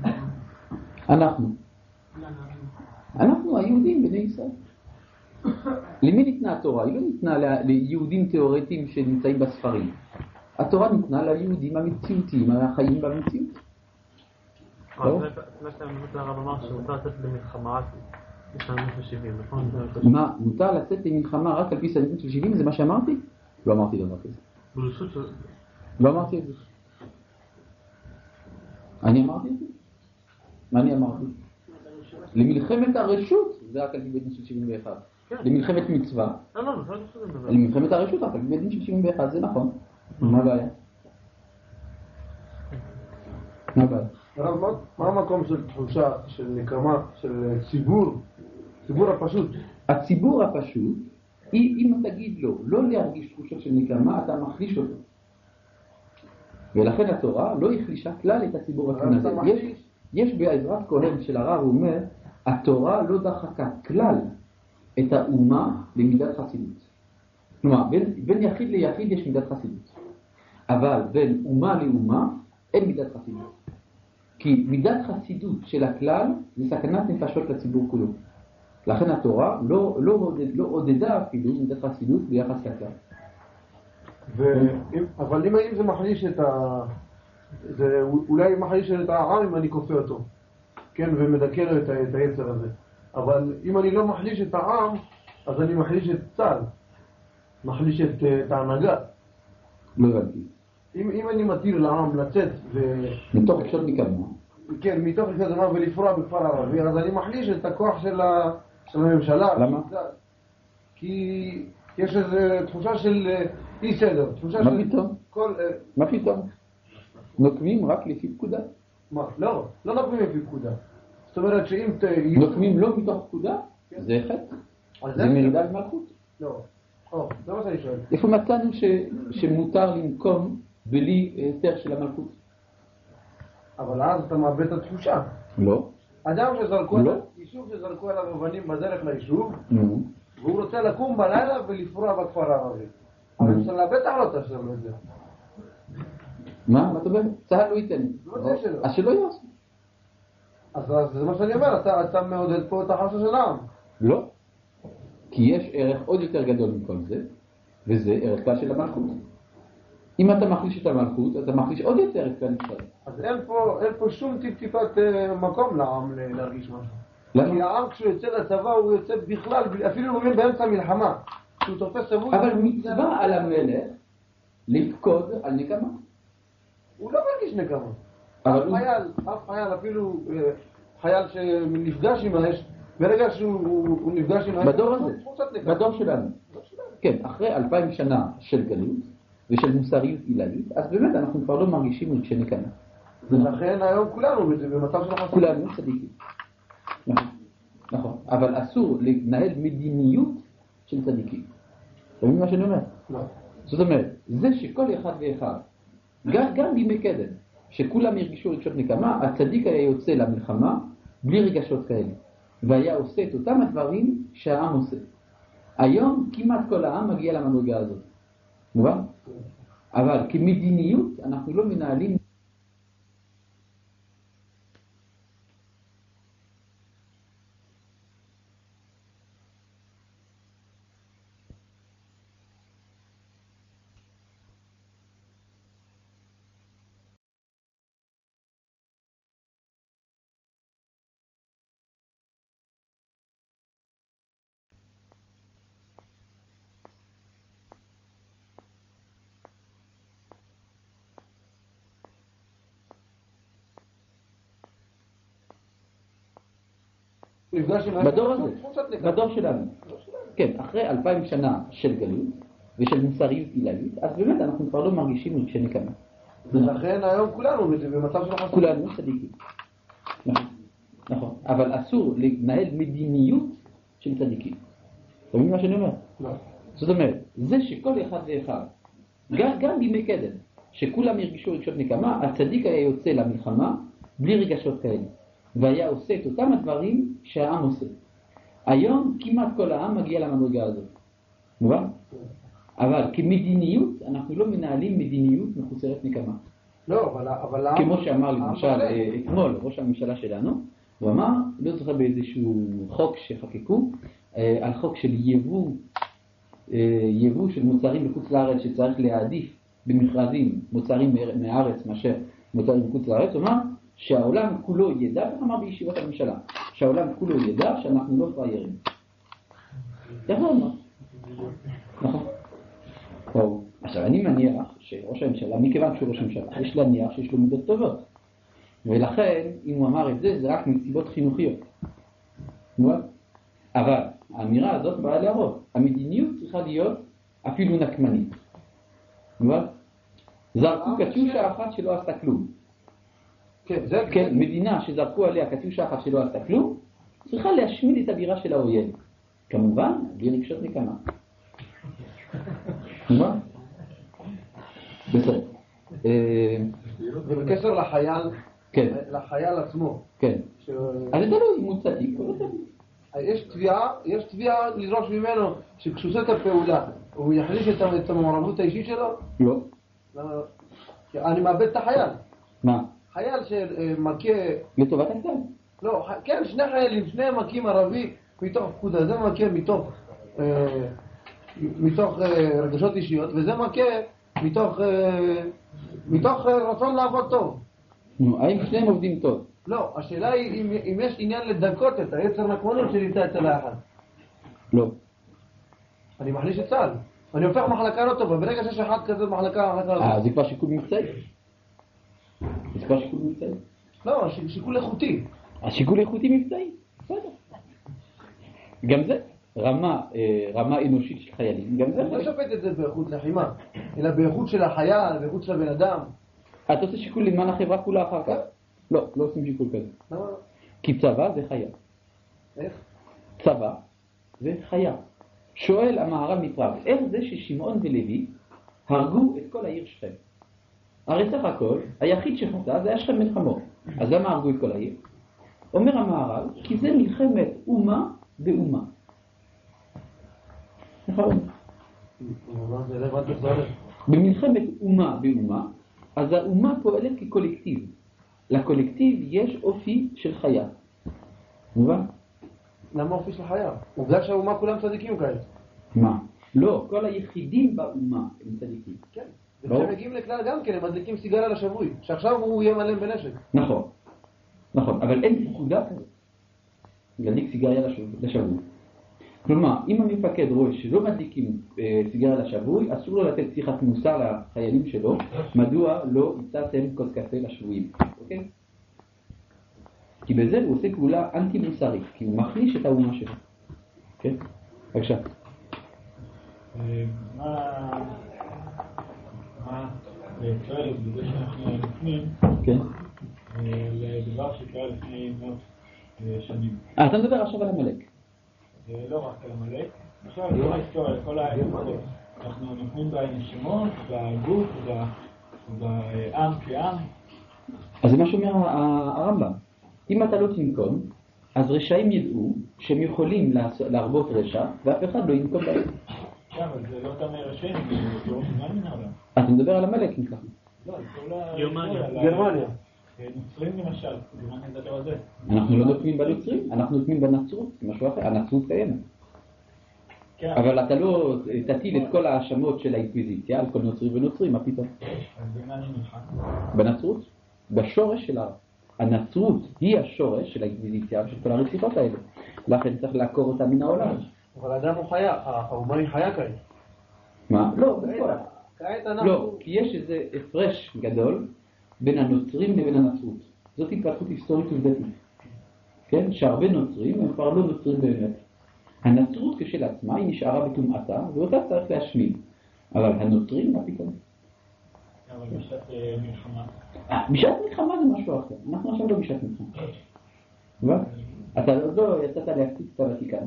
אנחנו היהודים בני ישראל. למי ניתנה התורה? היא לא ניתנה ליהודים תיאורטיים שנמצאים בספרים. התורה ניתנה ליהודים המציאותיים, החיים במציאות. לפני שאתה באמת הרב אמר שמותר לצאת למלחמה בשנת 70, נכון? מה, מותר לצאת למלחמה רק על פי סנהדרין של 70? זה מה שאמרתי? לא אמרתי דבר כזה. ברשות של... לא אמרתי את זה. אני אמרתי את זה? מה אני אמרתי? למלחמת הרשות זה רק על פי בית דין של 71. למלחמת מצווה. לא, זה מדבר. למלחמת הרשות רק על פי בית דין של 71, זה נכון. מה הבעיה? מה הבעיה? מה המקום של תחושה, של נקמה, של ציבור הפשוט? הציבור הפשוט, אם תגיד לו לא להרגיש תחושה של נקמה, אתה מחליש אותו. ולכן התורה לא החלישה כלל את הציבור הכנזה. יש בעזרת כהן של הרב, הוא אומר, התורה לא דחקה כלל את האומה למידת חסידות. כלומר, בין יחיד ליחיד יש מידת חסידות. אבל בין אומה לאומה אין מידת חסידות. כי מידת חסידות של הכלל זה סכנת נפשות לציבור כולו. לכן התורה לא עודדה אפילו מידת חסידות ביחס לכלל. אבל אם זה מחליש זה אולי מחליש את העם אם אני כופה אותו. כן, ומדכא את היצר הזה. אבל אם אני לא מחליש את העם, אז אני מחליש את צה"ל. מחליש את ההנהגה. לא הבנתי. אם אני מטיל לעם לצאת מתוך רגשות נקמה. כן, מתוך רגשות נקמה ולפרוע בכפר ערבי, אז אני מחליש את הכוח של הממשלה. למה? כי יש איזו תחושה של אי סדר. מה פתאום? מה פתאום? נוקמים רק לפי פקודה? מה? לא נוקמים לפי פקודה. זאת אומרת שאם נוקמים לא מתוך פקודה? זה חטא. זה מרידה במלכות. לא. זה מה שאני שואל. איפה מצאנו שמותר לנקום בלי היתר של המלכות? אבל אז אתה מאבד את התחושה. לא. אדם שזרקו לא. עליו, יישוב שזרקו עליו אבנים בדרך ליישוב, והוא רוצה לקום בלילה ולפרוע בכפר הערבי. אבל בסדר, בטח לא תאשר לו את זה. מה אתה אומר? צהל לא ייתן. לא תאשר. אז שלא יעשו. אז זה מה שאני אומר, אתה מעודד פה את החשש של העם. לא. כי יש ערך עוד יותר גדול מכל זה, וזה ערך כלל של המלכות. אם אתה מחליש את המלכות, אתה מחליש עוד יותר ערך כלל ישראל. אז אין פה שום טיפ-טיפת מקום לעם להרגיש משהו. למה? כי העם כשהוא יוצא לצבא הוא יוצא בכלל, אפילו באמצע המלחמה. כשהוא תופס סבוי... אבל מצווה על המלך לפקוד על נקמה. הוא לא מרגיש נקמה. אבל אף חייל, אפילו חייל שנפגש עם האש, ברגע שהוא נפגש עם האש... בדור הזה, בדור שלנו. כן, אחרי 2000 שנה של גלות ושל מוסריות עילאית, אז באמת אנחנו כבר לא מרגישים רגשי נקמה. ולכן היום כולנו במצב של החסר. כולנו צדיקים. נכון. אבל אסור לנהל מדיניות של צדיקים. אתה מבין מה שאני אומר? לא. זאת אומרת, זה שכל אחד ואחד, גם בימי קדם, שכולם ירגישו רגשות נקמה, הצדיק היה יוצא למלחמה בלי רגשות כאלה. והיה עושה את אותם הדברים שהעם עושה. היום כמעט כל העם מגיע למדרגה הזאת. מובן? אבל כמדיניות אנחנו לא מנהלים בדור הזה, בדור שלנו. כן, אחרי 2000 שנה של גלות ושל מוסריות עילאית, אז באמת אנחנו כבר לא מרגישים רגשי נקמה. ולכן היום כולנו במצב של החסר. כולנו צדיקים. נכון. אבל אסור לנהל מדיניות של צדיקים. אתה מבין מה שאני אומר? לא. זאת אומרת, זה שכל אחד ואחד, גם בימי קדם, שכולם ירגישו רגשות נקמה, הצדיק היה יוצא למלחמה בלי רגשות כאלה. והיה עושה את אותם הדברים שהעם עושה. היום כמעט כל העם מגיע למדרגה הזאת. מובן? אבל כמדיניות אנחנו לא מנהלים מדיניות מחוסרת נקמה. לא, אבל... כמו שאמר לי, למשל, אתמול ראש הממשלה שלנו, הוא אמר, לא זוכר באיזשהו חוק שחקקו, על חוק של יבוא של מוצרים בחוץ לארץ שצריך להעדיף במכרזים מוצרים מהארץ מאשר מוצרים בחוץ לארץ, הוא אמר שהעולם כולו ידע, אמר בישיבות הממשלה, שהעולם כולו ידע שאנחנו לא פריירים. נכון, מה? נכון. טוב, עכשיו אני מניח שראש הממשלה, מכיוון שהוא ראש הממשלה, יש להניח שיש לו מידות טובות. ולכן, אם הוא אמר את זה, זה רק מסיבות חינוכיות. אבל האמירה הזאת באה להראות. המדיניות צריכה להיות אפילו נקמנית. זרקו קטיושה אחת שלא עשתה כלום. כן, מדינה שזרקו עליה קטיושה אחת שלא עשתה כלום, צריכה להשמיד את הבירה של האויב. כמובן, בלי רגשות נקמה. בסדר. ובקשר לחייל, כן. לחייל עצמו. כן. אז זה תלוי אם הוא צדיק או לא צדיק. יש תביעה לדרוש ממנו שכשהוא עושה את הפעולה, הוא יחליש את המעורבות האישית שלו? לא. אני מאבד את החייל. מה? חייל שמכה... לטובת הכלל. לא, כן, שני חיילים, שניהם מכים ערבי מתוך פקודה, זה מכה מתוך רגשות אישיות, וזה מכה מתוך רצון לעבוד טוב. האם שניהם עובדים טוב? לא, השאלה היא אם יש עניין לדקות את היצר נקמנות שנמצא אצל האחד. לא. אני מחליש את צה"ל. אני הופך מחלקה לא טובה, ברגע שיש אחד כזה מחלקה לא. זה כבר שיקול מבצעי. זה כבר שיקול מבצעי. לא, שיקול איכותי. השיקול איכותי מבצעי. בסדר. גם זה. רמה אנושית של חיילים. גם זה. אני לא שופט את זה באיכות לחימה, אלא באיכות של החייל, באיכות של הבן אדם. אתה עושה שיקול למען החברה כולה אחר כך? לא, לא עושים שיקול כזה. למה? כי צבא זה חיה. איך? צבא זה חיה. שואל המהר"ל מפראג, איך זה ששמעון ולוי הרגו את כל העיר שכם? הרי סך הכל, היחיד שחטא זה היה שכם בן חמור. אז למה הרגו את כל העיר? אומר המהר"ל, כי זה מלחמת אומה באומה. נכון? במלחמת אומה באומה, אז האומה פועלת כקולקטיב. לקולקטיב יש אופי של חיה. מובן? למה אופי של חיה? עובדה שהאומה כולם צדיקים כאלה. מה? לא, כל היחידים באומה הם צדיקים. כן. וכשהם מגיעים לכלל גם כן, הם מדליקים סיגריה לשבוי, שעכשיו הוא יהיה מלא בנשק. נכון, נכון, אבל אין פקודה כזאת. להדליק סיגריה לשבוי. כלומר, אם המפקד רואה שלא מדליקים סיגריה לשבוי, אסור לו לתת שיחת מוסר לחיילים שלו, מדוע לא הצעתם כוס קפה לשבויים. אוקיי? כי בזה הוא עושה פעולה אנטי מוסרית, כי הוא מחליש את האומה שלו. כן? בבקשה. מה צועק בזה שאנחנו נפנים לדבר שקרה לפני מאות שנים? אתה מדבר עכשיו על המלך. לא רק על המלך, עכשיו על כל ההיסטוריה, על כל ההיסטוריה. אנחנו נפנים בנשמות, בגוף, בעם כעם. אז זה מה שאומר הרמב"ם. אם אתה לא תנקום, אז רשעים ידעו שהם יכולים להרבות רשע, ואף אחד לא ינקום בהם. כן, אבל זה לא אותם רשעים, זה לא זמן מן העולם. אתה מדבר על המלך אם ככה. לא, זה כל גרמניה. נוצרים למשל, גרמניה זה על זה. אנחנו לא נותנים בנוצרים, אנחנו נותנים בנצרות, משהו אחר, הנצרות קיימת. אבל אתה לא תטיל את כל האשמות של האינקוויזיציה על כל נוצרי ונוצרי, מה פתאום? אז במה אני נלחם? בנצרות, בשורש שלה. הנצרות היא השורש של האינקוויזיציה ושל כל הרציחות האלה. לכן צריך לעקור אותה מן העולם. אבל האדם הוא חיה, האומה היא חיה כעת. מה? לא, בכל. כעת אנחנו... לא, כי יש איזה הפרש גדול בין הנוצרים לבין הנצרות. זאת התפתחות היסטורית עובדתית. כן? שהרבה נוצרים הם כבר לא נוצרים באמת. הנצרות כשלעצמה היא נשארה בטומאתה, ואותה צריך להשמיד. אבל הנוצרים, מה פתאום? אבל בשעת מלחמה. בשעת מלחמה זה משהו אחר. אנחנו עכשיו לא בשעת מלחמה. אתה לא יצאת להפציץ את הוותיקן.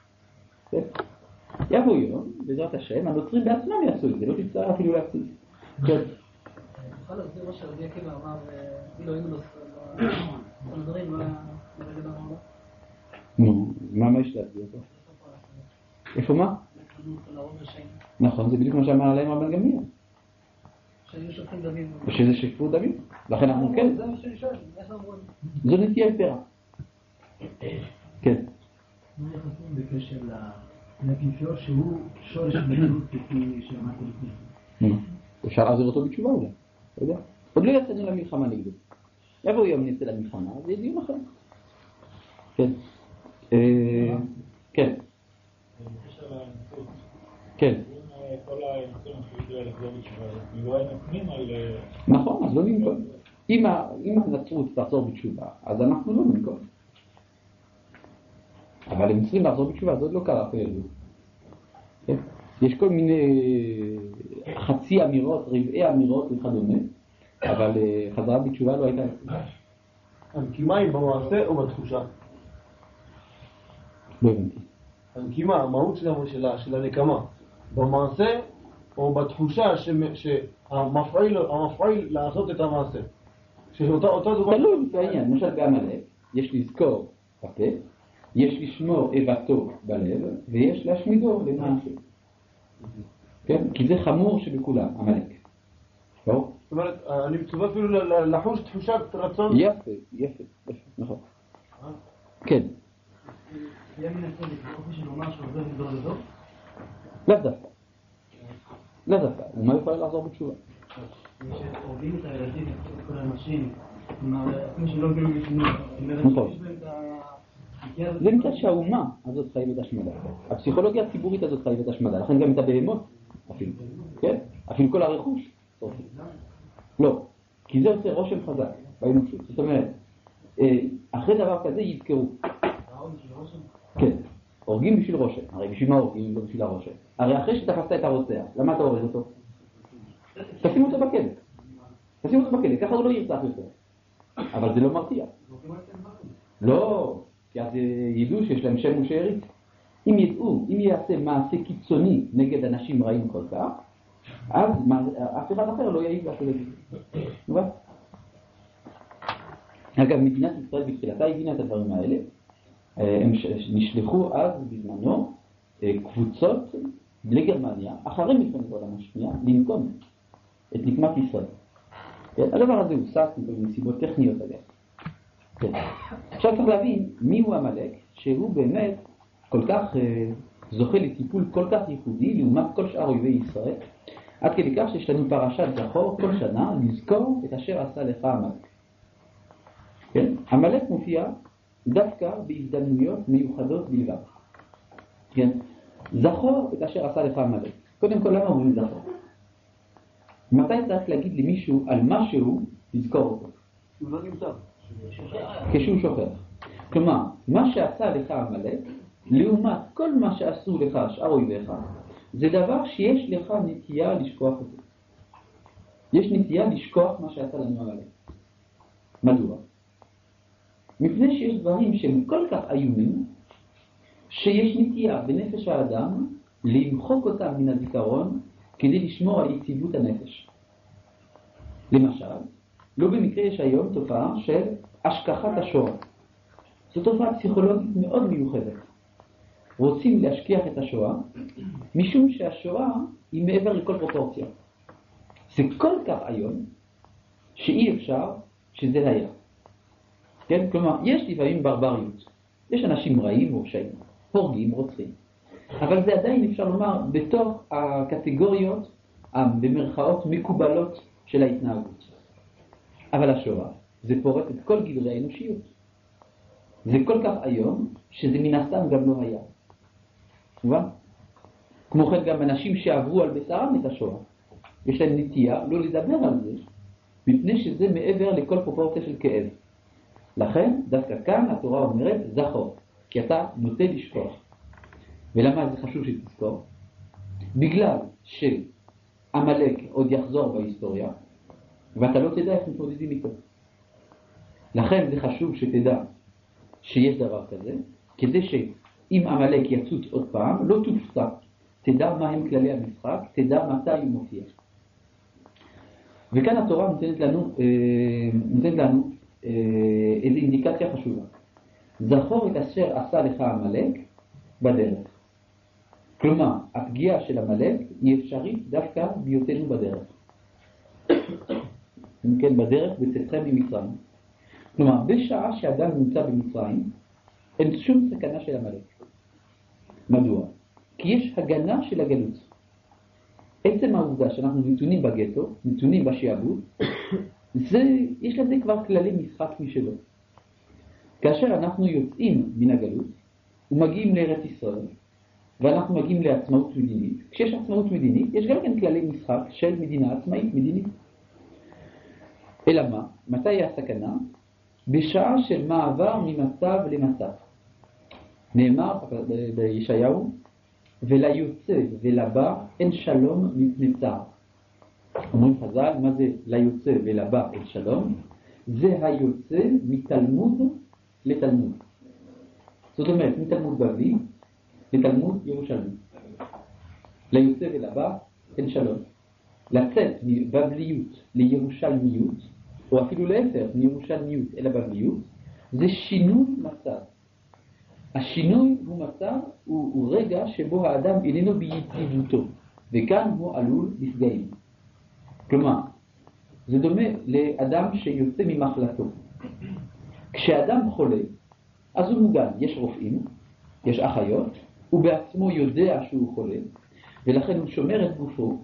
יבוא יום, בעזרת השם, הנוצרים בעצמם יעשו את זה, לא תצטרך אפילו להפציץ. כן. יכול להסביר מה שרבי עקיבא אמר, אילו היינו בנוצרים, מה רבי אמר? נו, מה יש להסביר אותו? איפה מה? נכון, זה בדיוק מה שאמר עליהם רבן גמליאל. שהיו שופכים דמים. ושזה שפכו דמים. לכן אנחנו כן. זה מה שאני שואל, איך אמרו? זו נטייה יתרה. כן. מה יחסים בקשר לאפיפיור שהוא שורש מציאות כפי שאמרתי לפני? אפשר לעזור אותו בתשובה אולי. אתה יודע? עוד לא יצאנו למלחמה נגדו. יבוא יום נצא למלחמה, זה יהיה דיון אחר. כן. כן. בקשר לנצרות. כן. אם כל הנצרים החליטו לחזור בתשובה, לא היינו נפנים על... נכון, אז לא ננקום. אם הנצרות תחזור בתשובה, אז אנחנו לא ננקום. אבל הם צריכים לחזור בתשובה, זאת לא קרה פה ידעו. כן? יש כל מיני חצי אמירות, רבעי אמירות וכדומה, אבל חזרה בתשובה לא הייתה. הנקימה היא במעשה או בתחושה? לא הבנתי. הנקימה, המהות של הנקמה, במעשה או בתחושה שהמפעיל לעשות את המעשה? שאותו דוגמה... תלוי בעניין, למשל בעמלק, יש לזכור בפה, יש לשמור איבתו בלב, ויש להשמידו למעשה. כן? כי זה חמור שבכולם, עמלק. טוב? זאת אומרת, אני מצווה אפילו לחוש תחושת רצון... יפה, נכון. כן. יהיה מן הצדק, באופן של אומר שעוזר לדור לדור? לאו דווקא. לאו דווקא. ומה יכולה לעזור בתשובה? כשהורגים את הילדים, את כל האנשים, כמו שלא גילו לשמוע, נכון. זה נקרא שהאומה הזאת חייבת השמדה. הפסיכולוגיה הציבורית הזאת חייבת השמדה. לכן גם את הבהמות, אפילו. כן? אפילו כל הרכוש. לא. כי זה עושה רושם חזק באנושות. זאת אומרת, אחרי דבר כזה יזכרו. כן. הורגים בשביל רושם. הרי בשביל מה הורגים? לא בשביל הרושם. הרי אחרי שתפסת את הרוצח, למה אתה הורג אותו? תשים אותו בכלא. תשים אותו בכלא. ככה הוא לא ירצח יותר. אבל זה לא מרתיע. לא. כי אז ידעו שיש להם שם ושארית. אם ידעו, אם יעשה מעשה קיצוני נגד אנשים רעים כל כך, אז אף אחד אחר לא יעיד לעשות את זה. אגב, מדינת ישראל בתחילתה הבינה את הדברים האלה. הם נשלחו אז בזמנו קבוצות לגרמניה, אחרי מלחמת העולם השנייה, לנקום את נקמת ישראל. הדבר הזה הוסס מסיבות טכניות אגב. עכשיו צריך להבין מיהו עמלק, שהוא באמת כל כך זוכה לטיפול כל כך ייחודי לעומת כל שאר אויבי ישראל, עד כדי כך שיש לנו פרשת זכור כל שנה לזכור את אשר עשה לך עמלק. כן? עמלק מופיע דווקא בהזדמנויות מיוחדות בלבד. כן? זכור את אשר עשה לך עמלק. קודם כל, למה אומרים זכור? מתי צריך להגיד למישהו על משהו לזכור אותו? הוא לא נמצא. כשהוא שוכח. כלומר, מה שעשה לך עמלק, לעומת כל מה שעשו לך שאר אויביך, זה דבר שיש לך נטייה לשכוח אותו. יש נטייה לשכוח מה שעשה לנו עמלק. מדוע? מפני שיש דברים שהם כל כך איומים, שיש נטייה בנפש האדם למחוק אותם מן הזיכרון כדי לשמור על יציבות הנפש. למשל, לא במקרה יש היום תופעה של השכחת השואה. זו תופעה פסיכולוגית מאוד מיוחדת. רוצים להשכיח את השואה, משום שהשואה היא מעבר לכל פרופורציה. זה כל כך היום, שאי אפשר שזה היה. כן? כלומר, יש לפעמים ברבריות. יש אנשים רעים, מורשעים, הורגים, רוצחים. אבל זה עדיין אפשר לומר בתוך הקטגוריות, במרכאות מקובלות של ההתנהגות. אבל השואה, זה פורט את כל גדרי האנושיות. זה כל כך היום, שזה מן הסתם גם לא היה. מובן? כמו כן גם אנשים שעברו על בשרם את השואה, יש להם נטייה לא לדבר על זה, מפני שזה מעבר לכל פרופורציה של כאב. לכן, דווקא כאן התורה אומרת, זכור, כי אתה נוטה לשכוח. ולמה זה חשוב שתזכור? בגלל שעמלק עוד יחזור בהיסטוריה, ואתה לא תדע איך מתמודדים איתו. לכן זה חשוב שתדע שיש דבר כזה, כדי שאם עמלק יצוץ עוד פעם, לא תופתע, תדע מה הם כללי המשחק, תדע מתי הוא מופיע. וכאן התורה נותנת לנו איזו אינדיקציה חשובה. זכור את אשר עשה לך עמלק בדרך. כלומר, הפגיעה של עמלק היא אפשרית דווקא בהיותנו בדרך. כן, בדרך בצאתכם ממצרים. כלומר, בשעה שאדם נמצא במצרים, אין שום סכנה של עמלק. מדוע? כי יש הגנה של הגלות. עצם העובדה שאנחנו נתונים בגטו, נתונים בשיעבוד, יש לזה כבר כללי משחק משלו. כאשר אנחנו יוצאים מן הגלות ומגיעים לארץ ישראל, ואנחנו מגיעים לעצמאות מדינית, כשיש עצמאות מדינית, יש גם כן כללי משחק של מדינה עצמאית מדינית. אלא מה? מתי הסכנה? בשעה של מעבר ממצב למצב. נאמר בישעיהו, וליוצא ולבא אין שלום מפני צער. אומרים חז"ל, מה זה ליוצא ולבא אין שלום? זה היוצא מתלמוד לתלמוד. זאת אומרת, מתלמוד בבלי לתלמוד ירושלמי. ליוצא ולבא אין שלום. לצאת מבבליות לירושלמיות, או אפילו להפך, מירושלמיות אל הבבליות, זה שינוי מצב. השינוי הוא מצב, הוא רגע שבו האדם איננו ביציבותו, וכאן הוא עלול לפגעים. כלומר, זה דומה לאדם שיוצא ממחלתו. כשאדם חולה, אז הוא מוגן. יש רופאים, יש אחיות, הוא בעצמו יודע שהוא חולה, ולכן הוא שומר את גופו,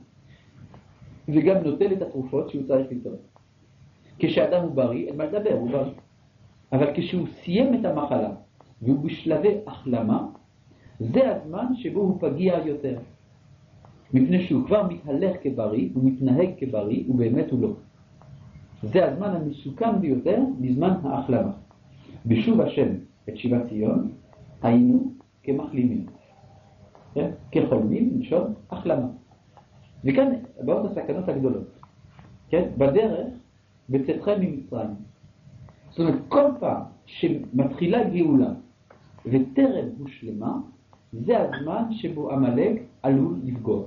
וגם נוטל את התרופות שהוא צריך ליטול. כשאדם הוא בריא, אין מה לדבר, הוא בריא. אבל כשהוא סיים את המחלה, והוא בשלבי החלמה, זה הזמן שבו הוא פגיע יותר. מפני שהוא כבר מתהלך כבריא, הוא מתנהג כבריא, ובאמת הוא לא. זה הזמן המסוכן ביותר בזמן ההחלמה. בשוב השם את שיבת ציון, היינו כמחלימים. כחולמים, נשון, החלמה. וכאן באות הסכנות הגדולות. בדרך, בצאתכם ממצרים. זאת אומרת, כל פעם שמתחילה גאולה וטרם הושלמה, זה הזמן שבו עמלק עלול לפגוע.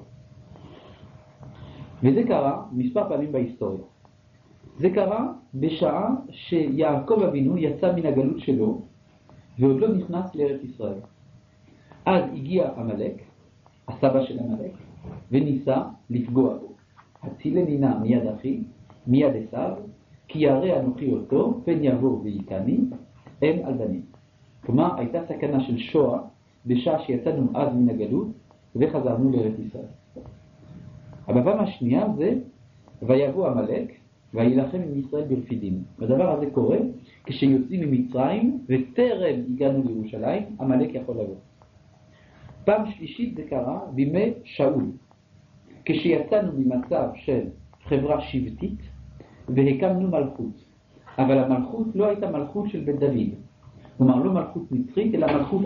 וזה קרה מספר פעמים בהיסטוריה. זה קרה בשעה שיעקב אבינו יצא מן הגלות שלו ועוד לא נכנס לארץ ישראל. אז הגיע עמלק, הסבא של עמלק, וניסה לפגוע בו. הצילני נא מיד אחי, מיד עשיו, כי ירא אנוכי אותו, פן יבוא ויקני, אין על בנים. כלומר, הייתה סכנה של שואה בשעה שיצאנו אז מן הגלות וחזרנו לארץ ישראל. הפעם השנייה זה ויבוא עמלק וילחם עם ישראל ברפידים. הדבר הזה קורה כשיוצאים ממצרים וטרם הגענו לירושלים, עמלק יכול לבוא. פעם שלישית זה קרה בימי שאול, כשיצאנו ממצב של חברה שבטית והקמנו מלכות. אבל המלכות לא הייתה מלכות של בית דוד, כלומר לא מלכות מצרית אלא מלכות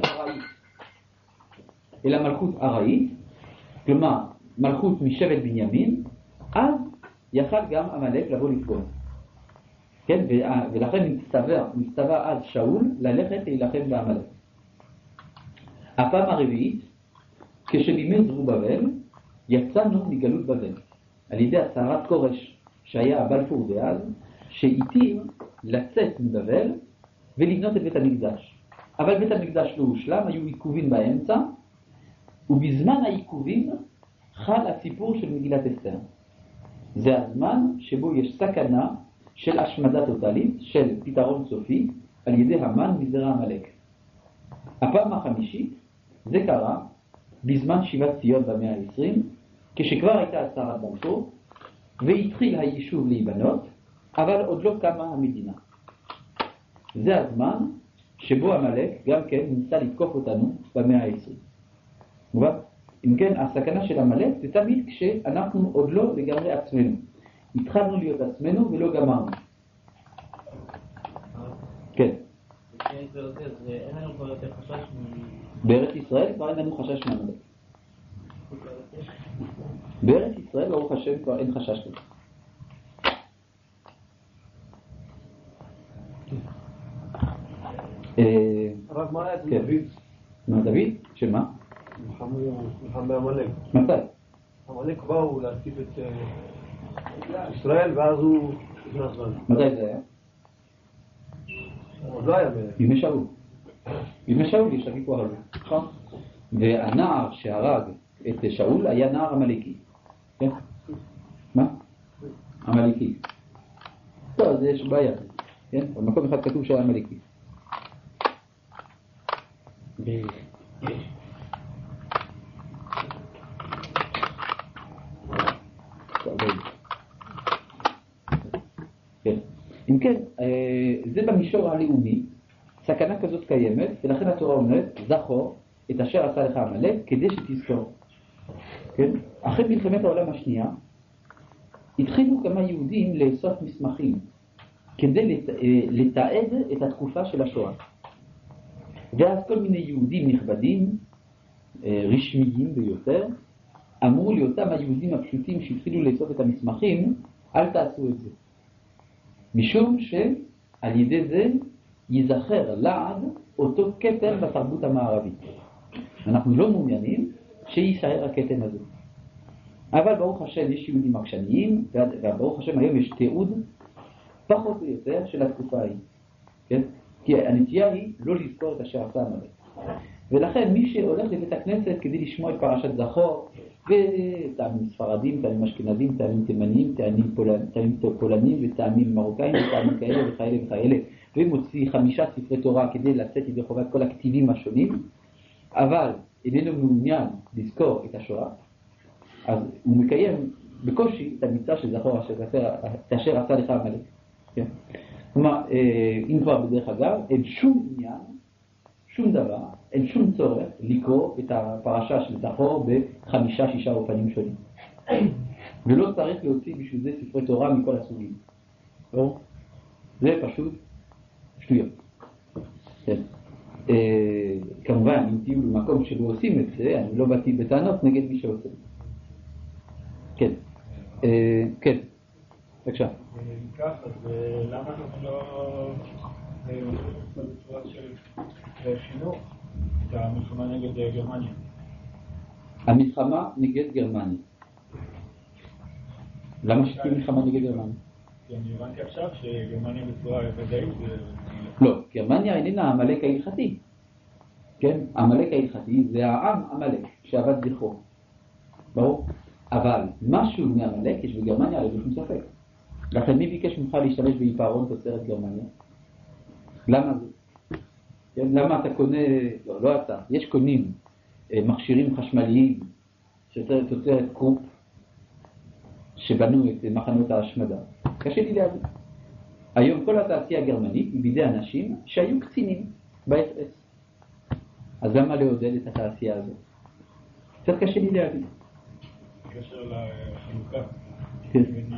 ארעית, כלומר מלכות משבט בנימין. אז יכל גם עמלק לבוא לפגוע. כן? ולכן מצטווה אז שאול ללכת להילחם בעמלק. הפעם הרביעית, כשבימי זרובבל יצאנו מגלות בבל על ידי הסערת כורש שהיה בלפור דאז, שהתיר לצאת מבבל ולבנות את בית המקדש. אבל בית המקדש לא הושלם, היו עיכובים באמצע, ובזמן העיכובים חל הסיפור של מגילת אסתר. זה הזמן שבו יש סכנה של השמדה טוטלית, של פתרון סופי, על ידי המן מזרע עמלק. הפעם החמישית זה קרה בזמן שיבת ציון במאה ה-20, כשכבר הייתה הסערת בלפור, והתחיל היישוב להיבנות, אבל עוד לא קמה המדינה. זה הזמן שבו עמלק גם כן ניסה לתקוף אותנו במאה ה-20. מובן? אם כן, הסכנה של עמלק זה תמיד כשאנחנו עוד לא לגמרי עצמנו. התחלנו להיות עצמנו ולא גמרנו. כן. אין לנו כבר יותר חשש בארץ ישראל כבר אין לנו חשש מעמלק. בארץ ישראל ברוך השם כבר אין חשש כזה. רק מה היה את כן. דוד? מה דוד? שמה? נלחם בעמלק. מתי? עמלק באו להתקיף את ישראל ואז הוא נכנס לנו. מתי זה היה? עוד לא היה בערך. בימי שאול. בימי שאול יש הוויכוח הזה. נכון? והנער שהרג את שאול היה נער עמלקי. כן? מה? עמלקי. טוב, אז יש בעיה. כן? במקום אחד כתוב שהיה עמלקי. כן. אם כן, זה במישור הלאומי, סכנה כזאת קיימת, ולכן התורה אומרת, זכור את אשר עשה לך עמלק, כדי שתזכור. כן? אחרי מלחמת העולם השנייה, התחילו כמה יהודים לאסוף מסמכים, כדי לתעד את התקופה של השואה. ואז כל מיני יהודים נכבדים, רשמיים ביותר, אמרו לאותם היהודים הפשוטים שהתחילו לאסוף את המסמכים, אל תעשו את זה. משום שעל ידי זה ייזכר לעד אותו כתם בתרבות המערבית. אנחנו לא מעוניינים שיישאר הכתם הזה. אבל ברוך השם יש יהודים עקשניים, וברוך השם היום יש תיעוד פחות או יותר של התקופה ההיא. כן? כי הנטייה היא לא לזכור את אשר עשה עמלק. ולכן מי שהולך לבית הכנסת כדי לשמוע את פרשת זכור, וטעמים ספרדים, טעמים אשכנזים, טעמים תימניים, טעמים פולנים וטעמים מרוקאים וטעמים כאלה וכאלה וכאלה, ומוציא 5 ספרי תורה כדי לצאת ידי חובת כל הכתיבים השונים, אבל איננו מעוניין לזכור את השואה, אז הוא מקיים בקושי את המצווה של זכור אשר עשה לך עמלק. כן? כלומר, אם כבר בדרך אגב, אין שום עניין, שום דבר, אין שום צורך לקרוא את הפרשה של זכור ב5-6 אופנים שונים. ולא צריך להוציא בשביל זה ספרי תורה מכל הסוגים. לא? זה פשוט שטויות. כן. כמובן, אם תהיו במקום שלא עושים את זה, אני לא באתי בטענות נגד מי שעושה. כן. כן. בבקשה. ככה, למה אנחנו לא בצורה של חינוך? את המלחמה נגד גרמניה. המלחמה נגד גרמניה. למה שתהיה מלחמה נגד גרמניה? כי אני הבנתי עכשיו שגרמניה בצורה ודאית לא, גרמניה איננה עמלק ההלכתי. כן? עמלק ההלכתי זה העם עמלק שעבד זכרו. ברור? אבל משהו מעמלק יש בגרמניה ללא שום ספק. לכן מי ביקש ממך להשתמש בעיפרון תוצרת גרמניה? למה זה? כן? למה אתה קונה, לא אתה, יש קונים מכשירים חשמליים שתוצרת קרופ שבנו את מחנות ההשמדה. קשה לי להבין. היום כל התעשייה הגרמנית היא בידי אנשים שהיו קצינים ב-SS. אז למה לעודד את התעשייה הזאת? קצת קשה לי להבין. בקשר לחלוקה כן. בין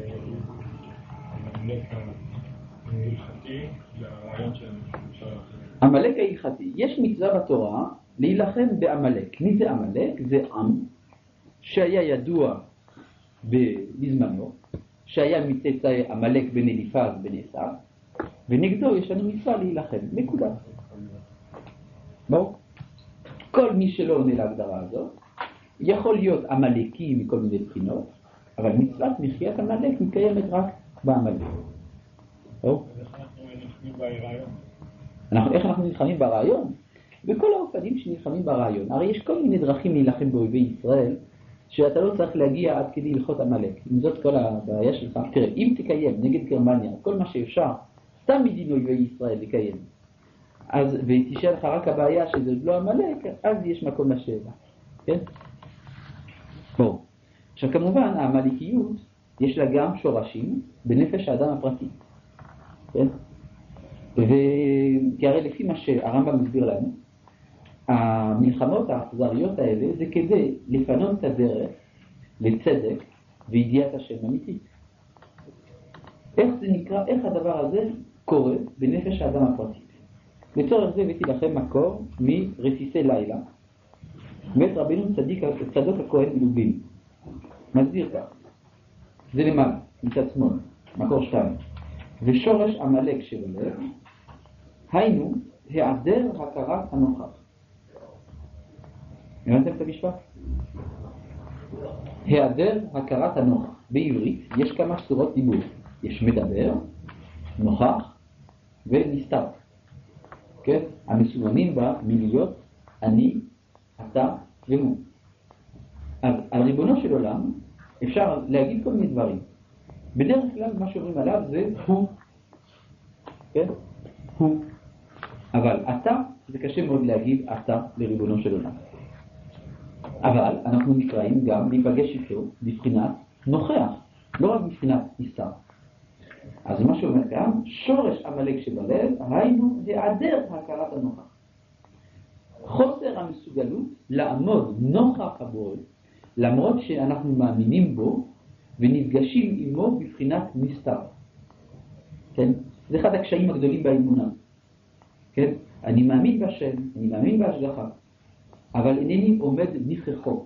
העמלק ההלכתי לרעיון של עמלק ההלכתי. יש מצווה בתורה להילחם בעמלק. מי זה עמלק? זה עם שהיה ידוע בזמנו, שהיה מצאצאי עמלק בן אליפז בן עשיו, ונגדו יש לנו מצווה להילחם. נקודה. ברור? כל מי שלא עונה להגדרה הזאת יכול להיות עמלקי מכל מיני בחינות, אבל מצוות מחיית עמלק מתקיימת רק בעמלק. ברור? איך אנחנו נלחמים ברעיון? איך אנחנו נלחמים ברעיון? בכל האופנים שנלחמים ברעיון. הרי יש כל מיני דרכים להילחם באויבי ישראל שאתה לא צריך להגיע עד כדי הלכות עמלק. אם זאת כל הבעיה שלך, תראה, אם תקיים נגד גרמניה כל מה שאפשר, סתם מדין אויבי ישראל לקיים, אז ותשאר לך רק הבעיה שזה לא עמלק, אז יש מקום לשאלה. כן? בואו. עכשיו כמובן העמלקיות יש לה גם שורשים בנפש האדם הפרטי. כן? כי הרי לפי מה שהרמב"ם מסביר לנו, המלחמות האכזריות האלה זה כדי לפנות את הדרך לצדק וידיעת השם אמיתית. איך זה נקרא, איך הדבר הזה קורה בנפש האדם הפרטי? לצורך זה הבאתי לכם מקור מרסיסי לילה, מאת רבינו צדוק הכהן מלובין. מסביר כך, זה למעלה, מצד שמאל, מקור 2. ושורש עמלק שבלב, היינו היעדר הכרת הנוכח. הבנתם את המשפט? היעדר הכרת הנוכח. בעברית יש כמה צורות דיבור. יש מדבר, נוכח ונסתר. כן? המסומנים בה מלהיות אני, אתה והוא. אז על ריבונו של עולם אפשר להגיד כל מיני דברים. בדרך כלל מה שאומרים עליו זה הוא. כן? הוא. אבל אתה, זה קשה מאוד להגיד אתה לריבונו של עולם. אבל אנחנו נקראים גם להיפגש איתו בבחינת נוכח, לא רק בבחינת נסתר. אז מה שאומר כאן, שורש עמלק שבלב, היינו היעדר הכרת הנוכח. חוסר המסוגלות לעמוד נוכח הבורא, למרות שאנחנו מאמינים בו ונפגשים עמו בבחינת נסתר. כן? זה אחד הקשיים הגדולים באמונה. כן? אני מאמין בשם, אני מאמין בהשגחה, אבל אינני עומד נכחו.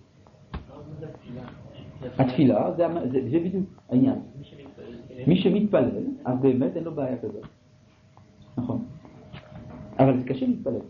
התפילה זה בדיוק העניין. מי שמתפלל, אז באמת אין לו בעיה כזאת. נכון. אבל זה קשה להתפלל.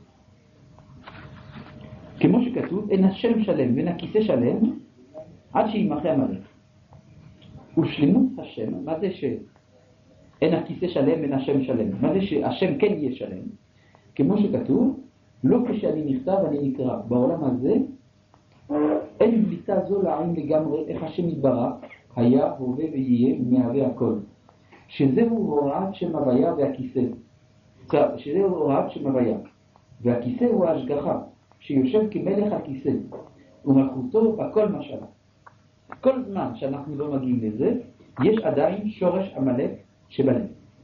כמו שכתוב, אין השם שלם ואין הכיסא שלם עד שימחה המלך. ושלמות השם, מה זה שאין הכיסא שלם ואין השם שלם? מה זה שהשם כן יהיה שלם? כמו שכתוב, לא כשאני נכתב אני נקרא. בעולם הזה אין בליטה זו לעין לגמרי איך השם יתברך היה, הווה ויהיה מהווה הכל. שזהו הוראת שם הוויה והכיסא. שזהו הוראת שם הוויה. והכיסא הוא ההשגחה, שיושב כמלך הכיסא, ומלכותו בכל משלה. כל זמן שאנחנו לא מגיעים לזה, יש עדיין שורש עמלק שבלב.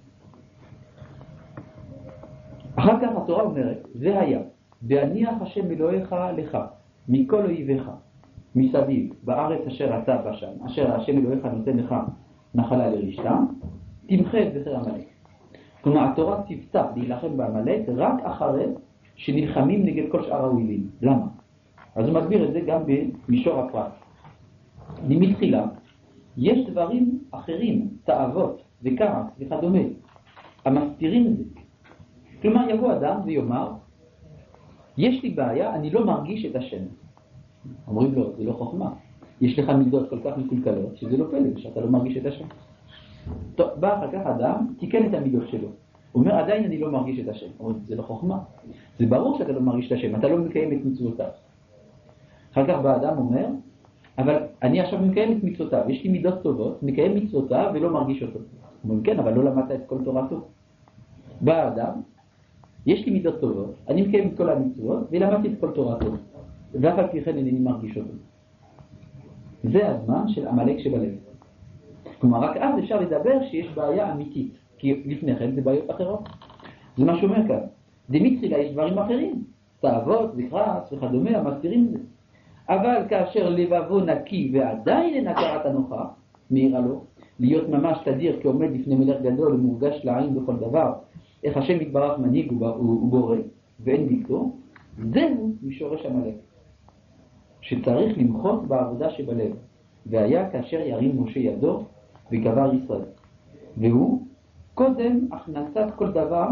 אחר כך התורה אומרת, זה היה, והניח השם אלוהיך לך, מכל אויביך, מסביב, בארץ אשר אתה בשם, אשר השם אלוהיך נותן לך נחלה לרשתה, תמחה את זכר עמלק. כלומר, התורה ציוותה להילחם בעמלק רק אחרי שנלחמים נגד כל שאר האויבים. למה? אז הוא מסביר את זה גם במישור הפרט. מתחילה, יש דברים אחרים, תאוות וכעס וכדומה, המסתירים את זה. כלומר, יבוא אדם ויאמר, יש לי בעיה, אני לא מרגיש את השם. אומרים לו, זה לא חוכמה. יש לך מידות כל כך מקולקלות, שזה לא פלא, שאתה לא מרגיש את השם. טוב, בא אחר כך אדם, תיקן את המידות שלו. הוא אומר, עדיין אני לא מרגיש את השם. אומרים, זה לא חוכמה. זה ברור שאתה לא מרגיש את השם, אתה לא מקיים את מצוותיו. אחר כך בא אדם אומר, אבל אני עכשיו מקיים את מצוותיו, יש לי מידות טובות, מקיים מצוותיו ולא מרגיש אותו. אומרים, כן, אבל לא למדת את כל תורתו. בא האדם, יש לי מידות טובות, אני מקיים את כל המצוות ולמדתי את כל תורתו. ואף על פי כן אינני מרגיש אותו. זה הזמן של עמלק שבלב. כלומר, רק אז אפשר לדבר שיש בעיה אמיתית, כי לפני כן זה בעיות אחרות. זה מה שאומר כאן. דמיטרילה יש דברים אחרים, תאוות וכעס וכדומה, המסתירים את זה. אבל כאשר לבבו נקי ועדיין אין הכרת הנוכח, מאירה לו, להיות ממש תדיר כעומד לפני מלך גדול ומורגש לעין בכל דבר, איך השם יתברך מנהיג ובורא, ואין בלתו, זהו משורש עמלק, שצריך למחות בעבודה שבלב, והיה כאשר ירים משה ידו וגבר ישראל. והוא קודם הכנסת כל דבר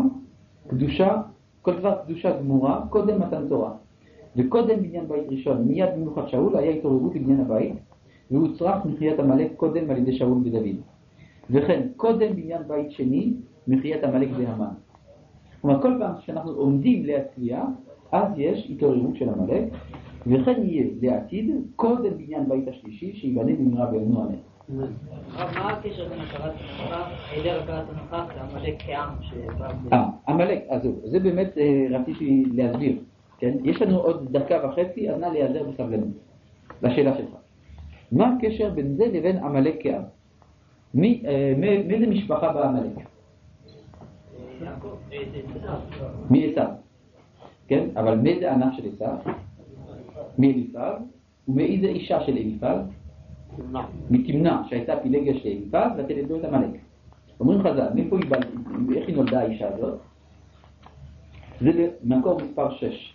קדושה גמורה, קודם מתן תורה. וקודם בניין בית ראשון, מיד במיוחד שאול, היה התעוררות לבניין הבית, והוא צרח מחיית עמלק קודם על ידי שאול ודוד. וכן, קודם בניין בית שני, מחיית עמלק והמן. כלומר, כל פעם שאנחנו עומדים להצביע, אז יש התעוררות של עמלק, וכן יהיה לעתיד קודם בניין בית השלישי, שיבנה במהרה בימינו אמן. מה הקשר בין הכרת הנוכח, היעדר הכרת הנוכח, לעמלק כעם שבא... עמלק, אז זה באמת רציתי להסביר. כן? יש לנו עוד דקה וחצי, אז נא להיעזר בסבלנות. לשאלה שלך. מה הקשר בין זה לבין עמלק כעם? מאיזה משפחה בא עמלק? מעשיו. כן? אבל מאיזה ענף של עשיו? מאליפז. ומאיזה אישה של אליפז? מתמנע, שהייתה פילגיה של אליפז, ותלדו את עמלק. אומרים חז"ל, איך היא נולדה האישה הזאת? זה מקור מספר 6.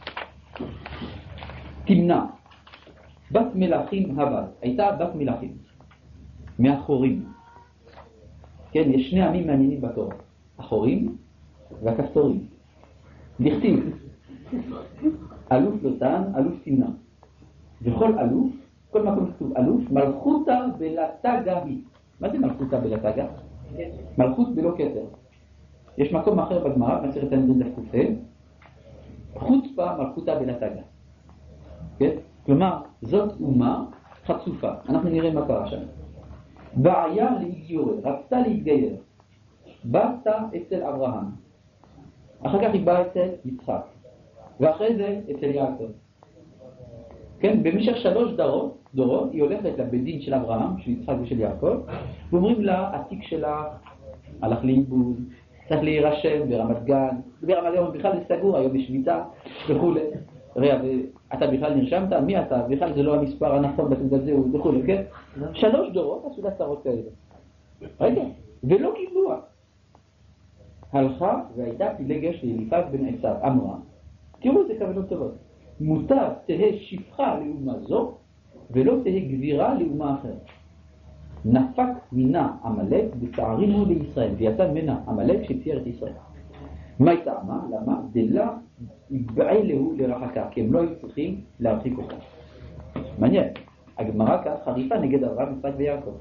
תמנע, בת מלאכים הבת, הייתה בת מלאכים, מהחורים. כן, יש שני עמים מעניינים בתורה, החורים והכפתורים. דכתיב, אלוף לוטן, אלוף תמנע. וכל אלוף, כל מקום כתוב אלוף, מלכותה בלתגה היא. מה זה מלכותה בלתגה? מלכות בלא כתר. יש מקום אחר בגמרא, במסכת סנהדרין דף ק"ה, חוצפה מלכותה בלתגה. כן? כלומר, זאת אומה חצופה. אנחנו נראה מה קרה שם. בעיה להתגיור, רצתה להתגייר. באת אצל אברהם. אחר כך היא באה אצל יצחק. ואחרי זה אצל יעקב. כן? במשך 3 דורות היא הולכת לבית דין של אברהם, של יצחק ושל יעקב, ואומרים לה, התיק שלה הלך לאיבוד, צריך להירשם ברמת גן, ברמת גן בכלל זה סגור, היום יש שביתה וכו'. אתה בכלל נרשמת? מי אתה? בכלל זה לא המספר הנכון בתעודת זהות וכו', כן? 3 דורות עשו לה צרות כאלה. רגע, ולא קיבלוה. הלכה והייתה פילגש לאליפז בן עשיו, אמרה, תראו איזה כוונות טובות. מוטב תהא שפחה לאומה זו, ולא תהא גבירה לאומה אחרת. נפק מינה עמלק בצערינו לישראל, ויצא ממנה עמלק שצייר את ישראל. מה היא טעמה? למה? דלה יתבעי להו לרחקה, כי הם לא היו צריכים להרחיק אותה. מעניין, הגמרא כאן חריפה נגד אברהם, יצחק ויעקב.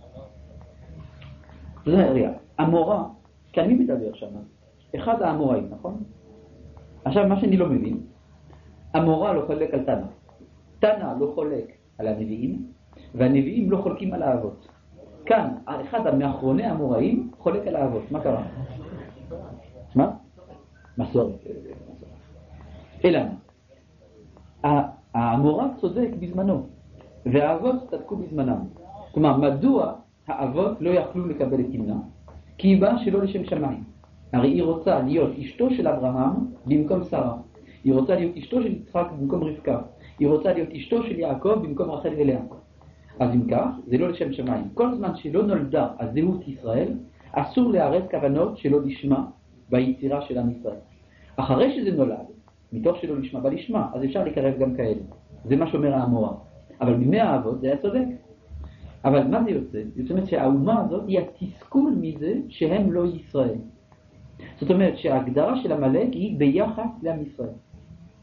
זה נראה, המורה, כאן מי מדבר שם? אחד האמוראים, נכון? עכשיו מה שאני לא מבין, המורה לא חולק על תנא. תנא לא חולק על הנביאים, והנביאים לא חולקים על האבות. כאן, אחד מאחרוני המוראים חולק על האבות. מה קרה? מה? מסורת. אלא המורה צודק בזמנו, והאבות צדקו בזמנם. כלומר, מדוע האבות לא יכלו לקבל את תמנע? כי היא באה שלא לשם שמיים. הרי היא רוצה להיות אשתו של אברהם במקום שרה. היא רוצה להיות אשתו של יצחק במקום רבקה. היא רוצה להיות אשתו של יעקב במקום רחל ולאה. אז אם כך, זה לא לשם שמיים. כל זמן שלא נולדה הזהות ישראל, אסור להרס כוונות שלא לשמה ביצירה של עם ישראל. אחרי שזה נולד, מתוך שלא לשמה בלשמה, אז אפשר לקרב גם כאלה. זה מה שאומר האמורה. אבל בימי האבות זה היה צודק. אבל מה זה יוצא? זאת אומרת שהאומה הזאת היא התסכול מזה שהם לא ישראל. זאת אומרת שההגדרה של עמלק היא ביחס לעם ישראל.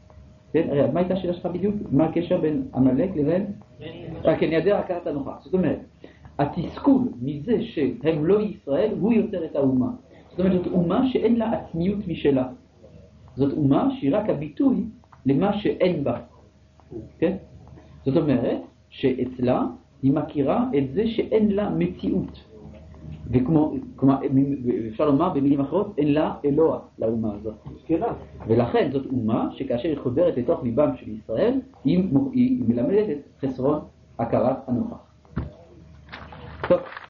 כן, מה הייתה השאלה שלך בדיוק? מה הקשר בין עמלק לבין? כן, היעדר הכרת הנוכח. זאת אומרת, התסכול מזה שהם לא ישראל, הוא יוצר את האומה. זאת אומרת, זאת אומה שאין לה עצמיות משלה. זאת אומה שהיא רק הביטוי למה שאין בה. כן? זאת אומרת, שאצלה היא מכירה את זה שאין לה מציאות. וכמו, אפשר לומר במילים אחרות, אין לה אלוה לאומה הזאת. ולכן זאת אומה שכאשר היא חודרת לתוך ליבם של ישראל, היא מלמדת את חסרון הכרת הנוכח. טוב.